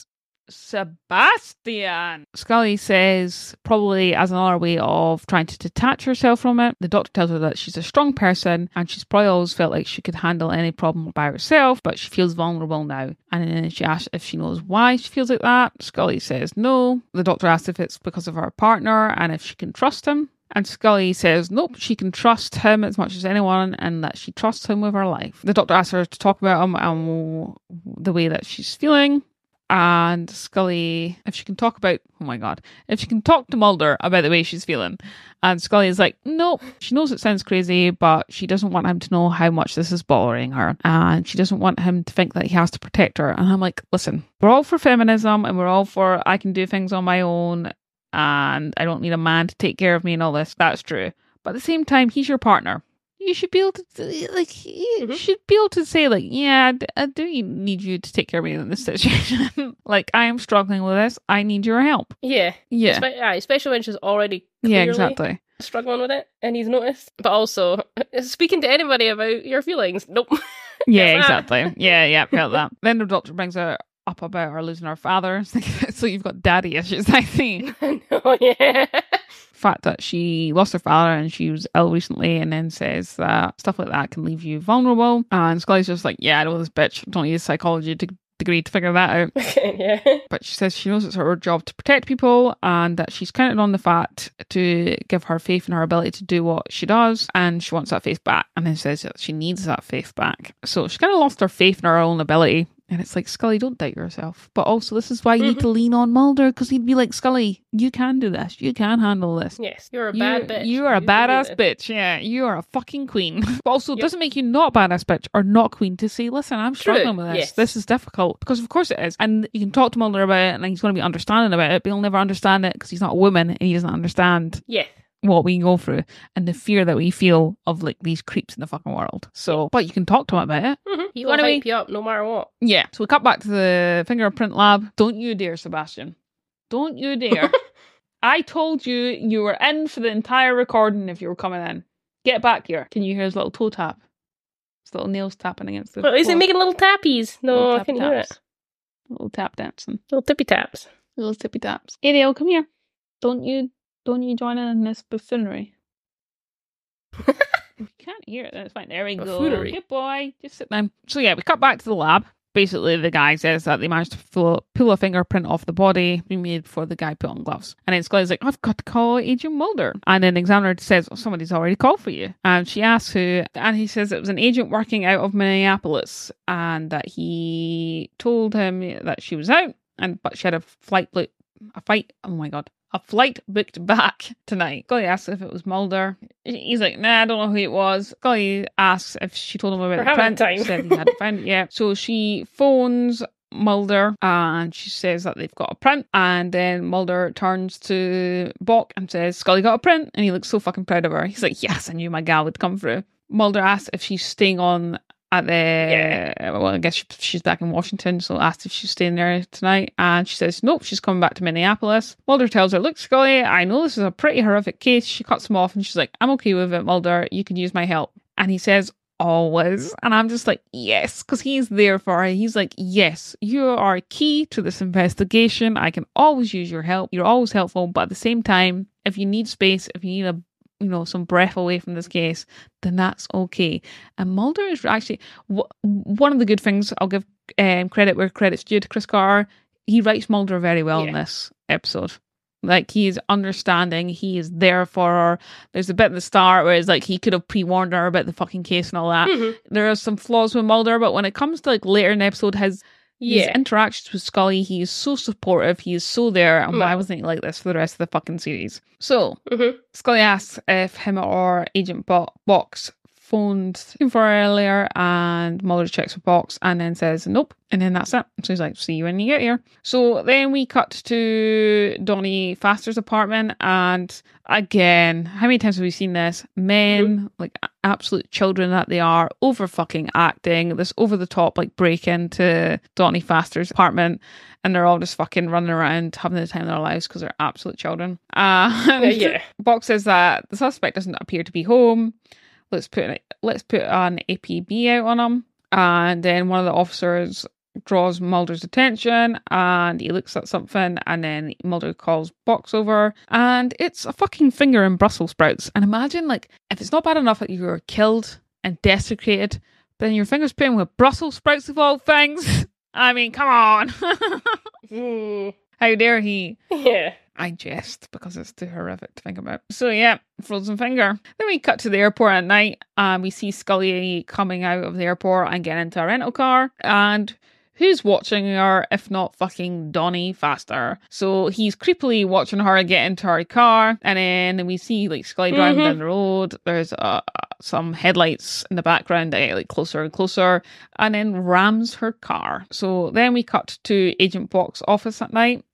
Sebastian. Scully says, probably as another way of trying to detach herself from it. The doctor tells her that she's a strong person and she's probably always felt like she could handle any problem by herself, but she feels vulnerable now. And then she asks if she knows why she feels like that. Scully says no. The doctor asks if it's because of her partner and if she can trust him. And Scully says, nope, she can trust him as much as anyone and that she trusts him with her life. The doctor asks her to talk about him and the way that she's feeling. And Scully, if she can talk about, oh my God, if she can talk to Mulder about the way she's feeling. And Scully is like, nope, she knows it sounds crazy, but she doesn't want him to know how much this is bothering her. And she doesn't want him to think that he has to protect her. And I'm like, listen, we're all for feminism and we're all for I can do things on my own and I don't need a man to take care of me and all this. That's true. But at the same time, he's your partner. You should be able to, like, you mm-hmm. should be able to say, like, yeah, I do need you to take care of me in this situation. Like, I am struggling with this. I need your help. Yeah. Yeah. Espe- yeah especially when she's already clearly yeah, exactly. struggling with it and he's noticed. But also, speaking to anybody about your feelings, nope. Yeah, exactly. Yeah, yeah, felt that. Then the doctor brings her up about her losing her father. So you've got daddy issues, I think. Oh, yeah. Fact that she lost her father and she was ill recently, and then says that stuff like that can leave you vulnerable. And Scully's just like, yeah, I know this bitch. Don't need a psychology de- degree to figure that out. Yeah. But she says she knows it's her job to protect people and that she's counted on the fact to give her faith in her ability to do what she does, and she wants that faith back. And then says that she needs that faith back. So she kind of lost her faith in her own ability. And it's like, Scully, don't doubt yourself. But also, this is why you mm-hmm. need to lean on Mulder, because he'd be like, Scully, you can do this. You can handle this. Yes, you're a bad you, bitch. You are a you badass bitch. Yeah, you are a fucking queen. But also, it yep. doesn't make you not a badass bitch or not queen to say, listen, I'm struggling True. with this. Yes. This is difficult. Because of course it is. And you can talk to Mulder about it and he's going to be understanding about it, but he'll never understand it because he's not a woman and he doesn't understand. Yes. What we go through and the fear that we feel of like these creeps in the fucking world. So, but you can talk to him about it. Mm-hmm. He will anyway, hype you up no matter what. Yeah. So we cut back to the fingerprint lab. Don't you dare, Sebastian. Don't you dare. I told you you were in for the entire recording if you were coming in. Get back here. Can you hear his little toe tap? His little nails tapping against the well, is he making little tappies? No, little I can't hear it. Little tap dancing. Little tippy taps. Little tippy taps. Ariel, come here. Don't you Don't you join in, in this buffoonery? You can't hear it, then it's fine. There we buffoonery. go. Good boy. Just sit down. So yeah, we cut back to the lab. Basically, the guy says that they managed to pull, pull a fingerprint off the body we made before the guy put on gloves. And then Scully's like, I've got to call Agent Mulder. And then the examiner says, oh, somebody's already called for you. And she asks who, and he says it was an agent working out of Minneapolis and that he told him that she was out, and but she had a flight, a fight, oh my God. A flight booked back tonight. Scully asks if it was Mulder. He's like, nah, I don't know who it was. Scully asks if she told him about We're the print. Time. She said he hadn't found it yet. So she phones Mulder and she says that they've got a print. And then Mulder turns to Bock and says, Scully got a print. And he looks so fucking proud of her. He's like, yes, I knew my gal would come through. Mulder asks if she's staying on at the, yeah. well, I guess she, she's back in Washington, so asked if she's staying there tonight, and she says, nope, she's coming back to Minneapolis. Mulder tells her, look, Scully, I know this is a pretty horrific case. She cuts him off, and she's like, I'm okay with it, Mulder, you can use my help. And he says, always. And I'm just like, yes, because he's there for her. He's like, yes, you are key to this investigation. I can always use your help. You're always helpful, but at the same time, if you need space, if you need a you know, some breath away from this case, then that's okay. And Mulder is actually w- one of the good things. I'll give um, credit where credit's due to Chris Carter. He writes Mulder very well yeah. in this episode. Like, he is understanding. He is there for her. There's a bit at the start where it's like he could have pre-warned her about the fucking case and all that. Mm-hmm. There are some flaws with Mulder, but when it comes to like later in the episode, his His yeah. interactions with Scully, he is so supportive, he is so there, and why wasn't he like this for the rest of the fucking series? So, mm-hmm. Scully asks if him or Agent Bo- Box phoned him for earlier, and Mulder checks with Box and then says nope, and then that's it. So he's like, see you when you get here. So then we cut to Donnie Faster's apartment, and again, how many times have we seen this? Men, mm-hmm. like absolute children that they are, over fucking acting, this over the top like break into Donnie Faster's apartment, and they're all just fucking running around having the time of their lives because they're absolute children. Uh, and yeah. Box says that the suspect doesn't appear to be home. Let's put an, let's put an A P B out on him. And then one of the officers draws Mulder's attention and he looks at something, and then Mulder calls Box over and it's a fucking finger in Brussels sprouts. And imagine, like, if it's not bad enough that you were killed and desecrated, but then your finger's put in with Brussels sprouts of all things. I mean, come on. Mm. How dare he? Yeah. I jest because it's too horrific to think about. So yeah, frozen finger. Then we cut to the airport at night and we see Scully coming out of the airport and getting into a rental car. And who's watching her if not fucking Donnie Faster? So he's creepily watching her get into her car, and then we see like Scully driving Mhm. down the road. There's uh, some headlights in the background that get like closer and closer, and then rams her car. So then we cut to Agent Box's office at night,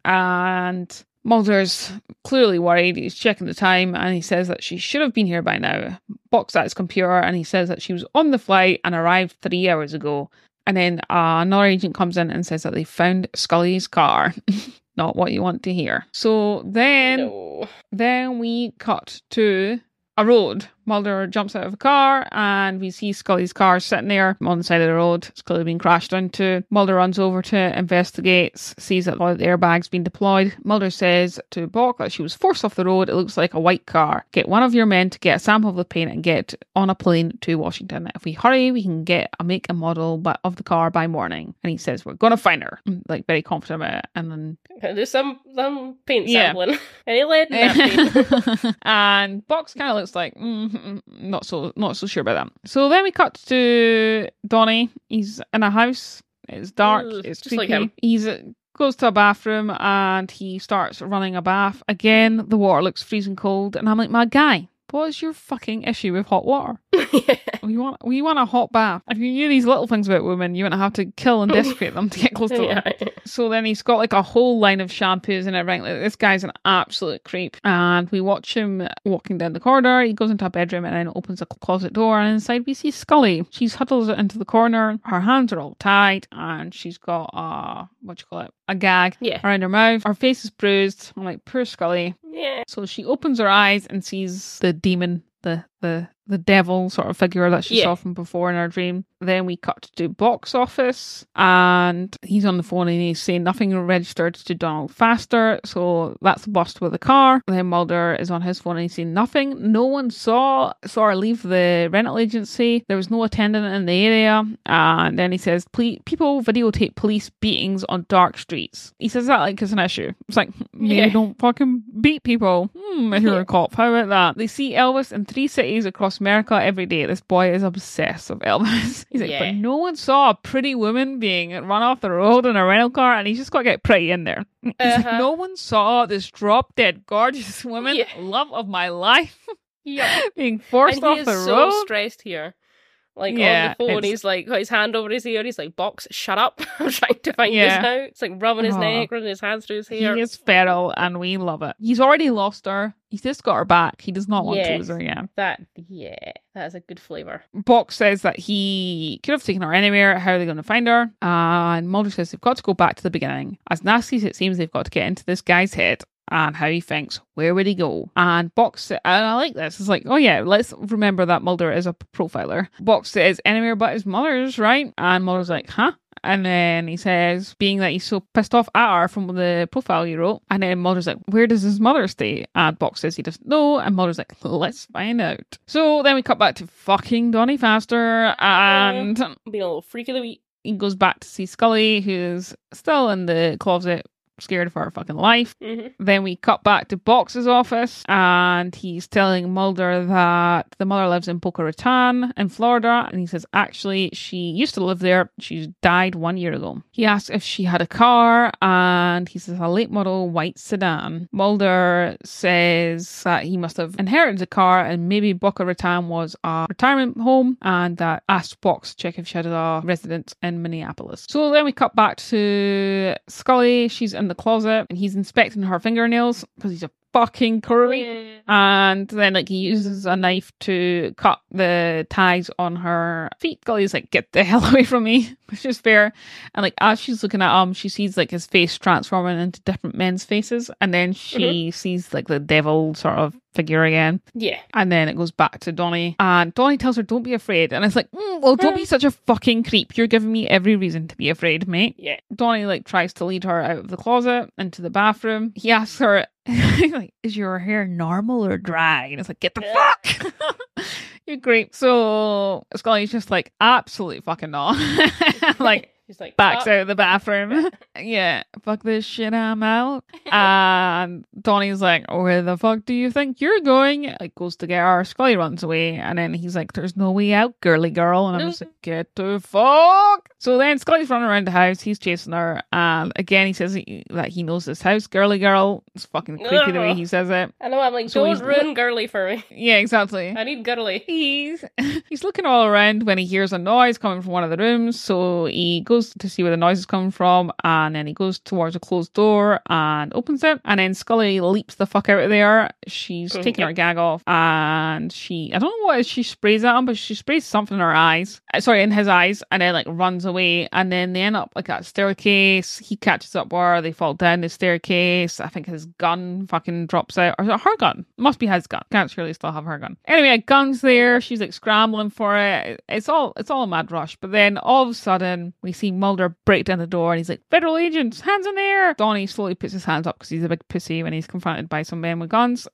and Mulder's clearly worried. He's checking the time and he says that she should have been here by now. Box at his computer and he says that she was on the flight and arrived three hours ago. And then uh, another agent comes in and says that they found Scully's car. Not what you want to hear. So then, No. then we cut to a road. Mulder jumps out of a car and we see Scully's car sitting there on the side of the road. It's clearly been crashed into. Mulder runs over to investigate, sees that the airbag's been deployed. Mulder says to Bock that she was forced off the road. It looks like a white car. Get one of your men to get a sample of the paint and get on a plane to Washington. If we hurry, we can get a make and model of the car by morning. And he says, we're going to find her. Like, very confident about it. And then There's some some paint Yeah. sampling. Any lead in that paint? and Box kind of looks like mm, not so not so sure about that. So then we cut to Donnie. He's in a house. It's dark. Ugh, it's just like creepy. him. He's uh, goes to a bathroom and he starts running a bath. Again, the water looks freezing cold, and I'm like, my guy, what is your fucking issue with hot water? Yeah. We want we want a hot bath. If you knew these little things about women, you wouldn't have to kill and desecrate them to get close to them. Yeah. So then he's got like a whole line of shampoos and everything. Like, this guy's an absolute creep. And we watch him walking down the corridor. He goes into a bedroom and then opens a closet door. And inside we see Scully. She's huddled into the corner. Her hands are all tied. And she's got a, what you call it, a gag Yeah. around her mouth. Her face is bruised. I'm like, poor Scully. Yeah. So she opens her eyes and sees the demon, the the the devil sort of figure that she Yeah. saw from before in her dream. Then we cut to Box office and he's on the phone and he's saying nothing registered to Donald Faster. So that's a bust with the car. Then Mulder is on his phone and he's saying nothing. No one saw saw her leave the rental agency. There was no attendant in the area. And then he says, "Please, people videotape police beatings on dark streets." He says that like it's an issue. It's like, maybe Yeah. don't fucking beat people. Hmm, if you're Yeah. a cop, how about that? They see Elvis in three cities across America every day. This boy is obsessed with Elvis. He's like, Yeah. but no one saw a pretty woman being run off the road in a rental car, and he's just got to get pretty in there. He's like, Uh-huh. no one saw this drop dead gorgeous woman, Yeah. love of my life, Yeah. being forced And off he is the so road. stressed here. Like Yeah, on the phone, it's- he's like got his hand over his ear. He's like, "Box, shut up! I'm trying to find Yeah. this now." It's like rubbing his Aw. neck, running his hands through his hair. He is feral, and we love it. He's already lost her. He's just got her back. He does not want to Yes. lose her again. That, yeah, that is a good flavor. Box says that he could have taken her anywhere. How are they going to find her? And Mulder says they've got to go back to the beginning. As nasty as it seems, they've got to get into this guy's head and how he thinks. Where would he go? And Box, and I like this. It's like, oh yeah, let's remember that Mulder is a profiler. Box says anywhere but his mother's, right? And Mulder's like, huh? And then he says, being that he's so pissed off at her from the profile you wrote. And then Mulder's like, where does his mother stay? And Box says he doesn't know. And Mulder's like, let's find out. So then we cut back to fucking Donnie Faster. And Being a little freak of the week. he goes back to see Scully, who's still in the closet, scared for her fucking life. Mm-hmm. Then we cut back to Box's office and he's telling Mulder that the mother lives in Boca Raton in Florida, and he says actually she used to live there. She died one year ago. He asks if she had a car and he says a late model white sedan. Mulder says that he must have inherited the car and maybe Boca Raton was a retirement home, and that asked Box to check if she had a residence in Minneapolis. So then we cut back to Scully. She's in the closet and he's inspecting her fingernails because he's a fucking creep. And then like he uses a knife to cut the ties on her feet. Scully's like, get the hell away from me, which is fair. And like as she's looking at him, she sees like his face transforming into different men's faces. And then she mm-hmm. sees like the devil sort of figure again. Yeah. And then it goes back to Donnie. And Donnie tells her, don't be afraid. And it's like, mm, well, don't be such a fucking creep. You're giving me every reason to be afraid, mate. Yeah. Donnie like tries to lead her out of the closet into the bathroom. He asks her, like, is your hair normal or dry? And it's like, get the fuck. You're great. So Scully's just like, absolutely fucking not. Like, she's like, backs oh. out of the bathroom. Yeah, fuck this shit, I'm out. And Donnie's like, where the fuck do you think you're going? Like, goes to get her. Scully runs away. And then he's like, there's no way out, girly girl. And I'm just like, get the fuck. So then Scully's running around the house. He's chasing her. And again, he says he, that he knows this house, girly girl. It's fucking creepy the way he says it. I know, I'm like, So don't he's- ruin girly for me. Yeah, exactly. I need girly. He's he's looking all around when he hears a noise coming from one of the rooms. So he goes to see where the noise is coming from, and then he goes towards a closed door and opens it. And then Scully leaps the fuck out of there. She's Mhm. taking her gag off, and she I don't know what it is she sprays at him, but she sprays something in her eyes. Uh, Sorry, in his eyes, and then like runs away. And then they end up like at a staircase. He catches up with her. They fall down the staircase. I think his gun fucking drops out, or is it her gun? It must be his gun. Can't surely still have her gun. Anyway, a gun's there. She's like scrambling for it. It's all it's all a mad rush. But then all of a sudden, we see Mulder break down the door, and he's like, "Federal agents, hands in there!" Donnie slowly puts his hands up because he's a big pussy when he's confronted by some men with guns.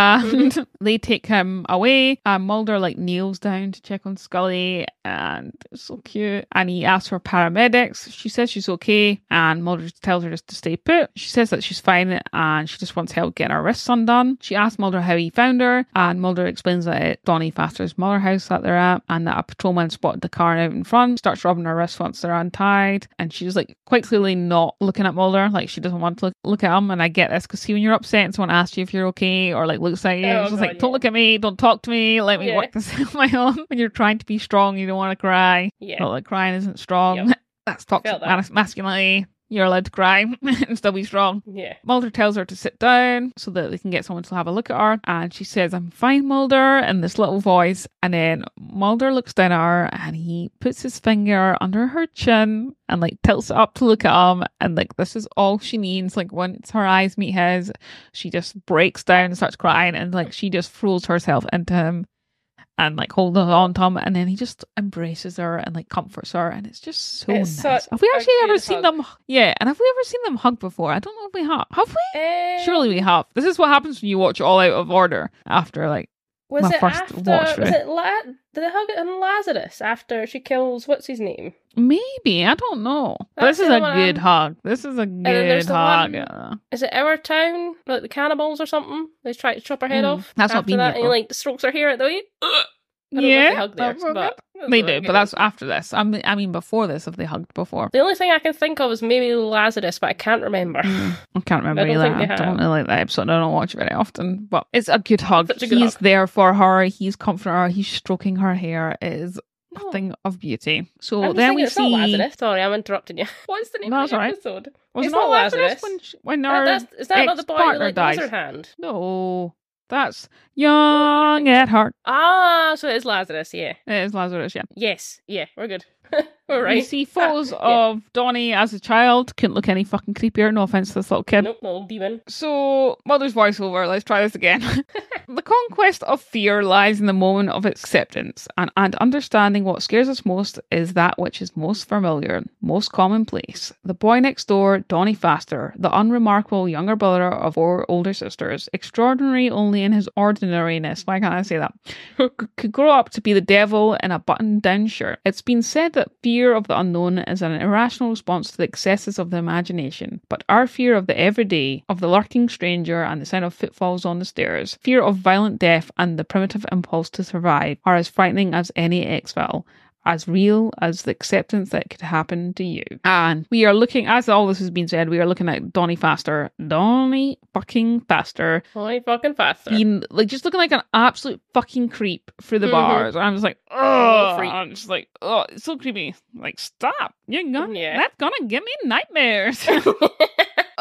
And they take him away. And Mulder like kneels down to check on Scully, and it's so cute. And he asks for paramedics. She says she's okay, and Mulder tells her just to stay put. She says that she's fine, and she just wants help getting her wrists undone. She asks Mulder how he found her, and Mulder explains that it's Donnie Faster's mother house that they're at, and that a patrolman spotted the car out in front, starts rubbing her wrists once they're untied, and she's like quite clearly not looking at Mulder, like she doesn't want to look, look at him. And I get this because see, when you're upset and someone asks you if you're okay, or like looks at you, Oh, it's just God, like, don't yeah. look at me, don't talk to me, let me Yeah. work this out on my own. When you're trying to be strong, you don't want to cry. Yeah. Not like crying isn't strong. Yep. That's toxic Felt that. mas- masculinity. You're allowed to cry and still be strong. Yeah. Mulder tells her to sit down so that they can get someone to have a look at her. And she says, I'm fine, Mulder, in this little voice. And then Mulder looks down at her and he puts his finger under her chin and like tilts it up to look at him. And like, this is all she needs. Like, once her eyes meet his, she just breaks down and starts crying. And like, she just throws herself into him and like holds on to him, and then he just embraces her and like comforts her, and it's just so It's nice. such Have we a actually ever good seen hug. them? Yeah, and have we ever seen them hug before? I don't know if we have. Have we? Um, Surely we have. This is what happens when you watch All Out of Order after like Was my it first after? watch Was through. it La- did they hug it on Lazarus after she kills what's his name? Maybe, I don't know. But That's this is the a one good I'm- hug. This is a then there's good the hug. one- yeah. Is it Our Town? Like the cannibals or something? They try to chop her head Mm, off. that's not after been that, here and he for. like strokes her hair at the way. I don't know if Yeah, they hug there, that's what but that's They what do, I but get. that's after this. I mean, I mean, before this, if they hugged before. The only thing I can think of is maybe Lazarus, but I can't remember. Mm, I can't remember I don't either. think they I don't have. really like that episode. I don't watch it very often, but it's a good hug. Such a good He's hug. there for her. He's comforting her. He's stroking her hair. It is a Oh. thing of beauty. So I'm just then thinking we it's see. not Lazarus. Sorry, I'm interrupting you. What's the name No, of that's the all right. episode? Was It's it not not Lazarus, Lazarus. when she, when That, her that's, is that not the boy with ex-partner like, the dies? lizard hand? No, that's Young at Heart. Ah, so it is Lazarus, yeah. It is Lazarus, yeah. Yes, yeah, we're good. We're We right. see photos Ah, of Donnie as a child. Couldn't look any fucking creepier. No offense to this little kid. Nope, little demon. So, Mother's voiceover, let's try this again. The conquest of fear lies in the moment of acceptance, and, and understanding what scares us most is that which is most familiar, most commonplace. The boy next door, Donnie Faster, the unremarkable younger brother of four older sisters, extraordinary only in his ordinariness, why can't I say that, could, could grow up to be the devil in a button-down shirt. It's been said that fear of the unknown is an irrational response to the excesses of the imagination, but our fear of the everyday, of the lurking stranger and the sound of footfalls on the stairs, fear of violent death and the primitive impulse to survive are as frightening as any X-File, as real as the acceptance that it could happen to you. And we are looking, as all this has been said, we are looking at Donnie Faster. Donnie fucking Faster. Holy fucking faster. Being, like, just looking like an absolute fucking creep through the Mhm. bars. And I'm just like, oh, freak. I'm just like, oh, it's so creepy. Like, stop. You're gonna, Yeah. that's gonna give me nightmares.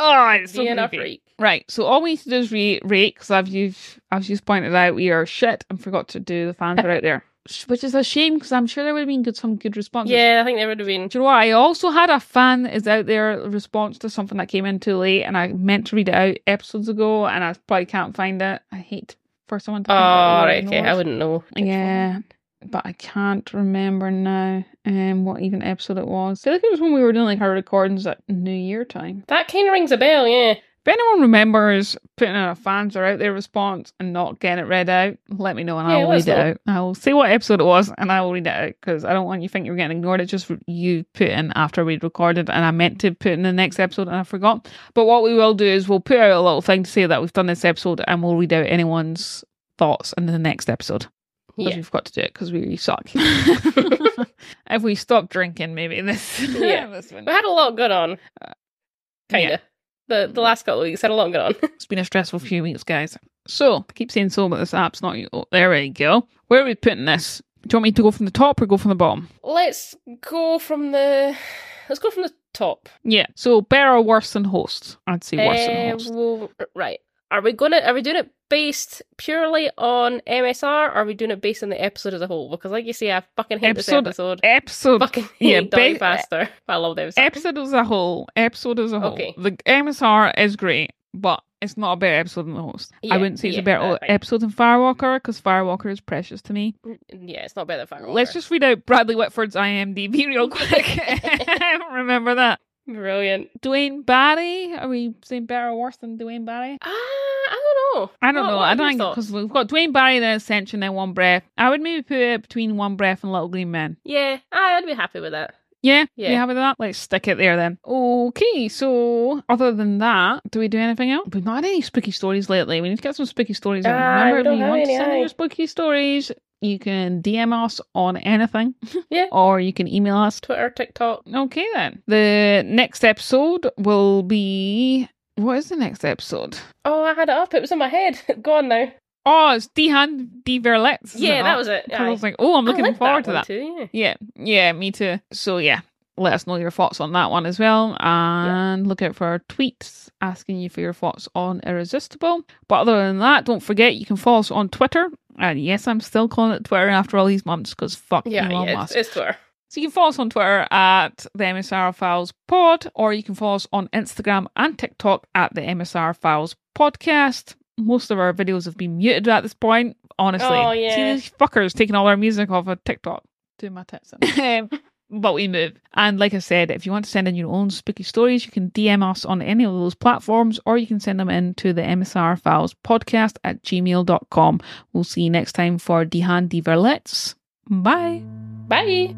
Oh, it's so Being a creepy. freak. Right, so all we need to do is re- rate, because as you've, as you've pointed out, we are shit and forgot to do the fans are out there. Which is a shame, because I'm sure there would have been good, some good responses. Yeah, I think there would have been. Do you know what? I also had a fan that is out there response to something that came in too late, and I meant to read it out episodes ago, and I probably can't find it. I hate for someone to Oh, think that we were right, okay. ignored. I wouldn't know. Yeah, but I can't remember now um, what even episode it was. I feel like it was when we were doing like our recordings at New Year time. That kind of rings a bell, yeah. If anyone remembers putting in a fans are out there response and not getting it read out, let me know and Yeah, I will let us read it know. out. I will say what episode it was and I will read it out, because I don't want you to think you're getting ignored. It's just you put in after we'd recorded, and I meant to put in the next episode and I forgot. But what we will do is we'll put out a little thing to say that we've done this episode, and we'll read out anyone's thoughts in the next episode. Because Yeah. we've got to do it because we really suck. If we stop drinking, maybe this, Yeah. this one. We had a lot going on. Kind of. yeah. The the last couple of weeks had a lot going on. It's been a stressful few weeks, guys. So, I keep saying so, but this app's not you. Oh, there we go. Where are we putting this? Do you want me to go from the top or go from the bottom? Let's go from the... Let's go from the top. Yeah. So, better or worse than host? I'd say worse than Uh, host. well, right. Are we gonna? Are we doing it based purely on M S R, or are we doing it based on the episode as a whole? Because, like you say, I fucking hate Episode- this episode. Episode. Fucking yeah, hate Donnie ba- Faster. I love them. Sorry. Episode as a whole. Episode as a whole. Okay. The M S R is great, but it's not a better episode than the host. Yeah, I wouldn't say it's yeah, a better that's fine. episode than Firewalker, because Firewalker is precious to me. Yeah, it's not better than Firewalker. Let's just read out Bradley Whitford's I M D B real quick. Remember that. Brilliant. Dwayne Barry? Are we saying better or worse than Dwayne Barry? Ah, I don't know. I don't What- know. what I are don't your think thoughts? because we've got Dwayne Barry, then Ascension, then One Breath. I would maybe put it between One Breath and Little Green Men. Yeah, ah, I'd be happy with that. Yeah, Yeah. You happy with that? Let's stick it there then. Okay, so other than that, do we do anything else? We've not had any spooky stories lately. We need to get some spooky stories in. Ah, Remember, we if don't you have want to any, send in aye. your spooky stories, you can D M us on anything. Yeah. Or you can email us. Twitter, TikTok. Okay then. The next episode will be... What is the next episode? Oh, I had it up. It was in my head. Go on now. Oh, it's D-Han D Verletz. Yeah, that was it. I was like, oh, I'm looking I like forward that to one that. too. Yeah. Yeah, yeah, me too. So yeah, let us know your thoughts on that one as well, and look out for our tweets asking you for your thoughts on Irresistible. But other than that, don't forget you can follow us on Twitter. And yes, I'm still calling it Twitter after all these months because fuck Yeah, Elon yeah, Musk. it's, it's Twitter. So you can follow us on Twitter at the M S R Files Pod, or you can follow us on Instagram and TikTok at the M S R Files Podcast. Most of our videos have been muted at this point, honestly. Oh, yeah. See these fuckers taking all our music off of TikTok. Do my tits in. But we move. And like I said, if you want to send in your own spooky stories, you can D M us on any of those platforms, or you can send them in to the M S R Files Podcast at gmail dot com. We'll see you next time for D-Han D Verletz. Bye. Bye.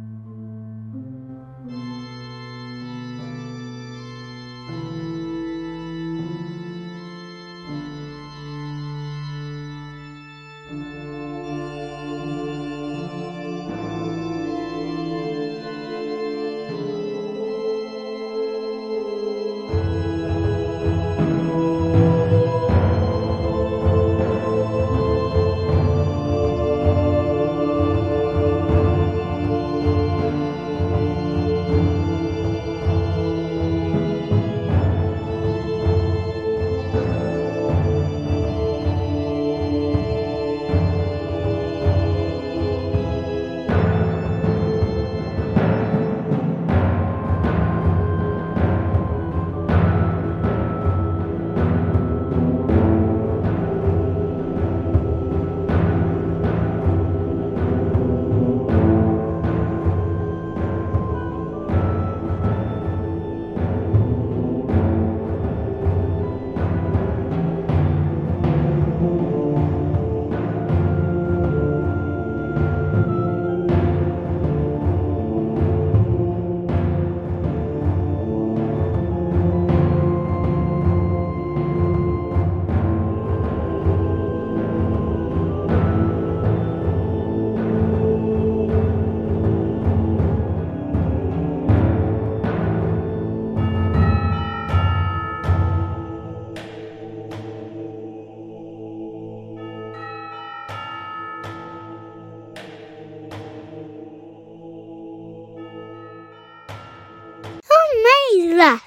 Amazing!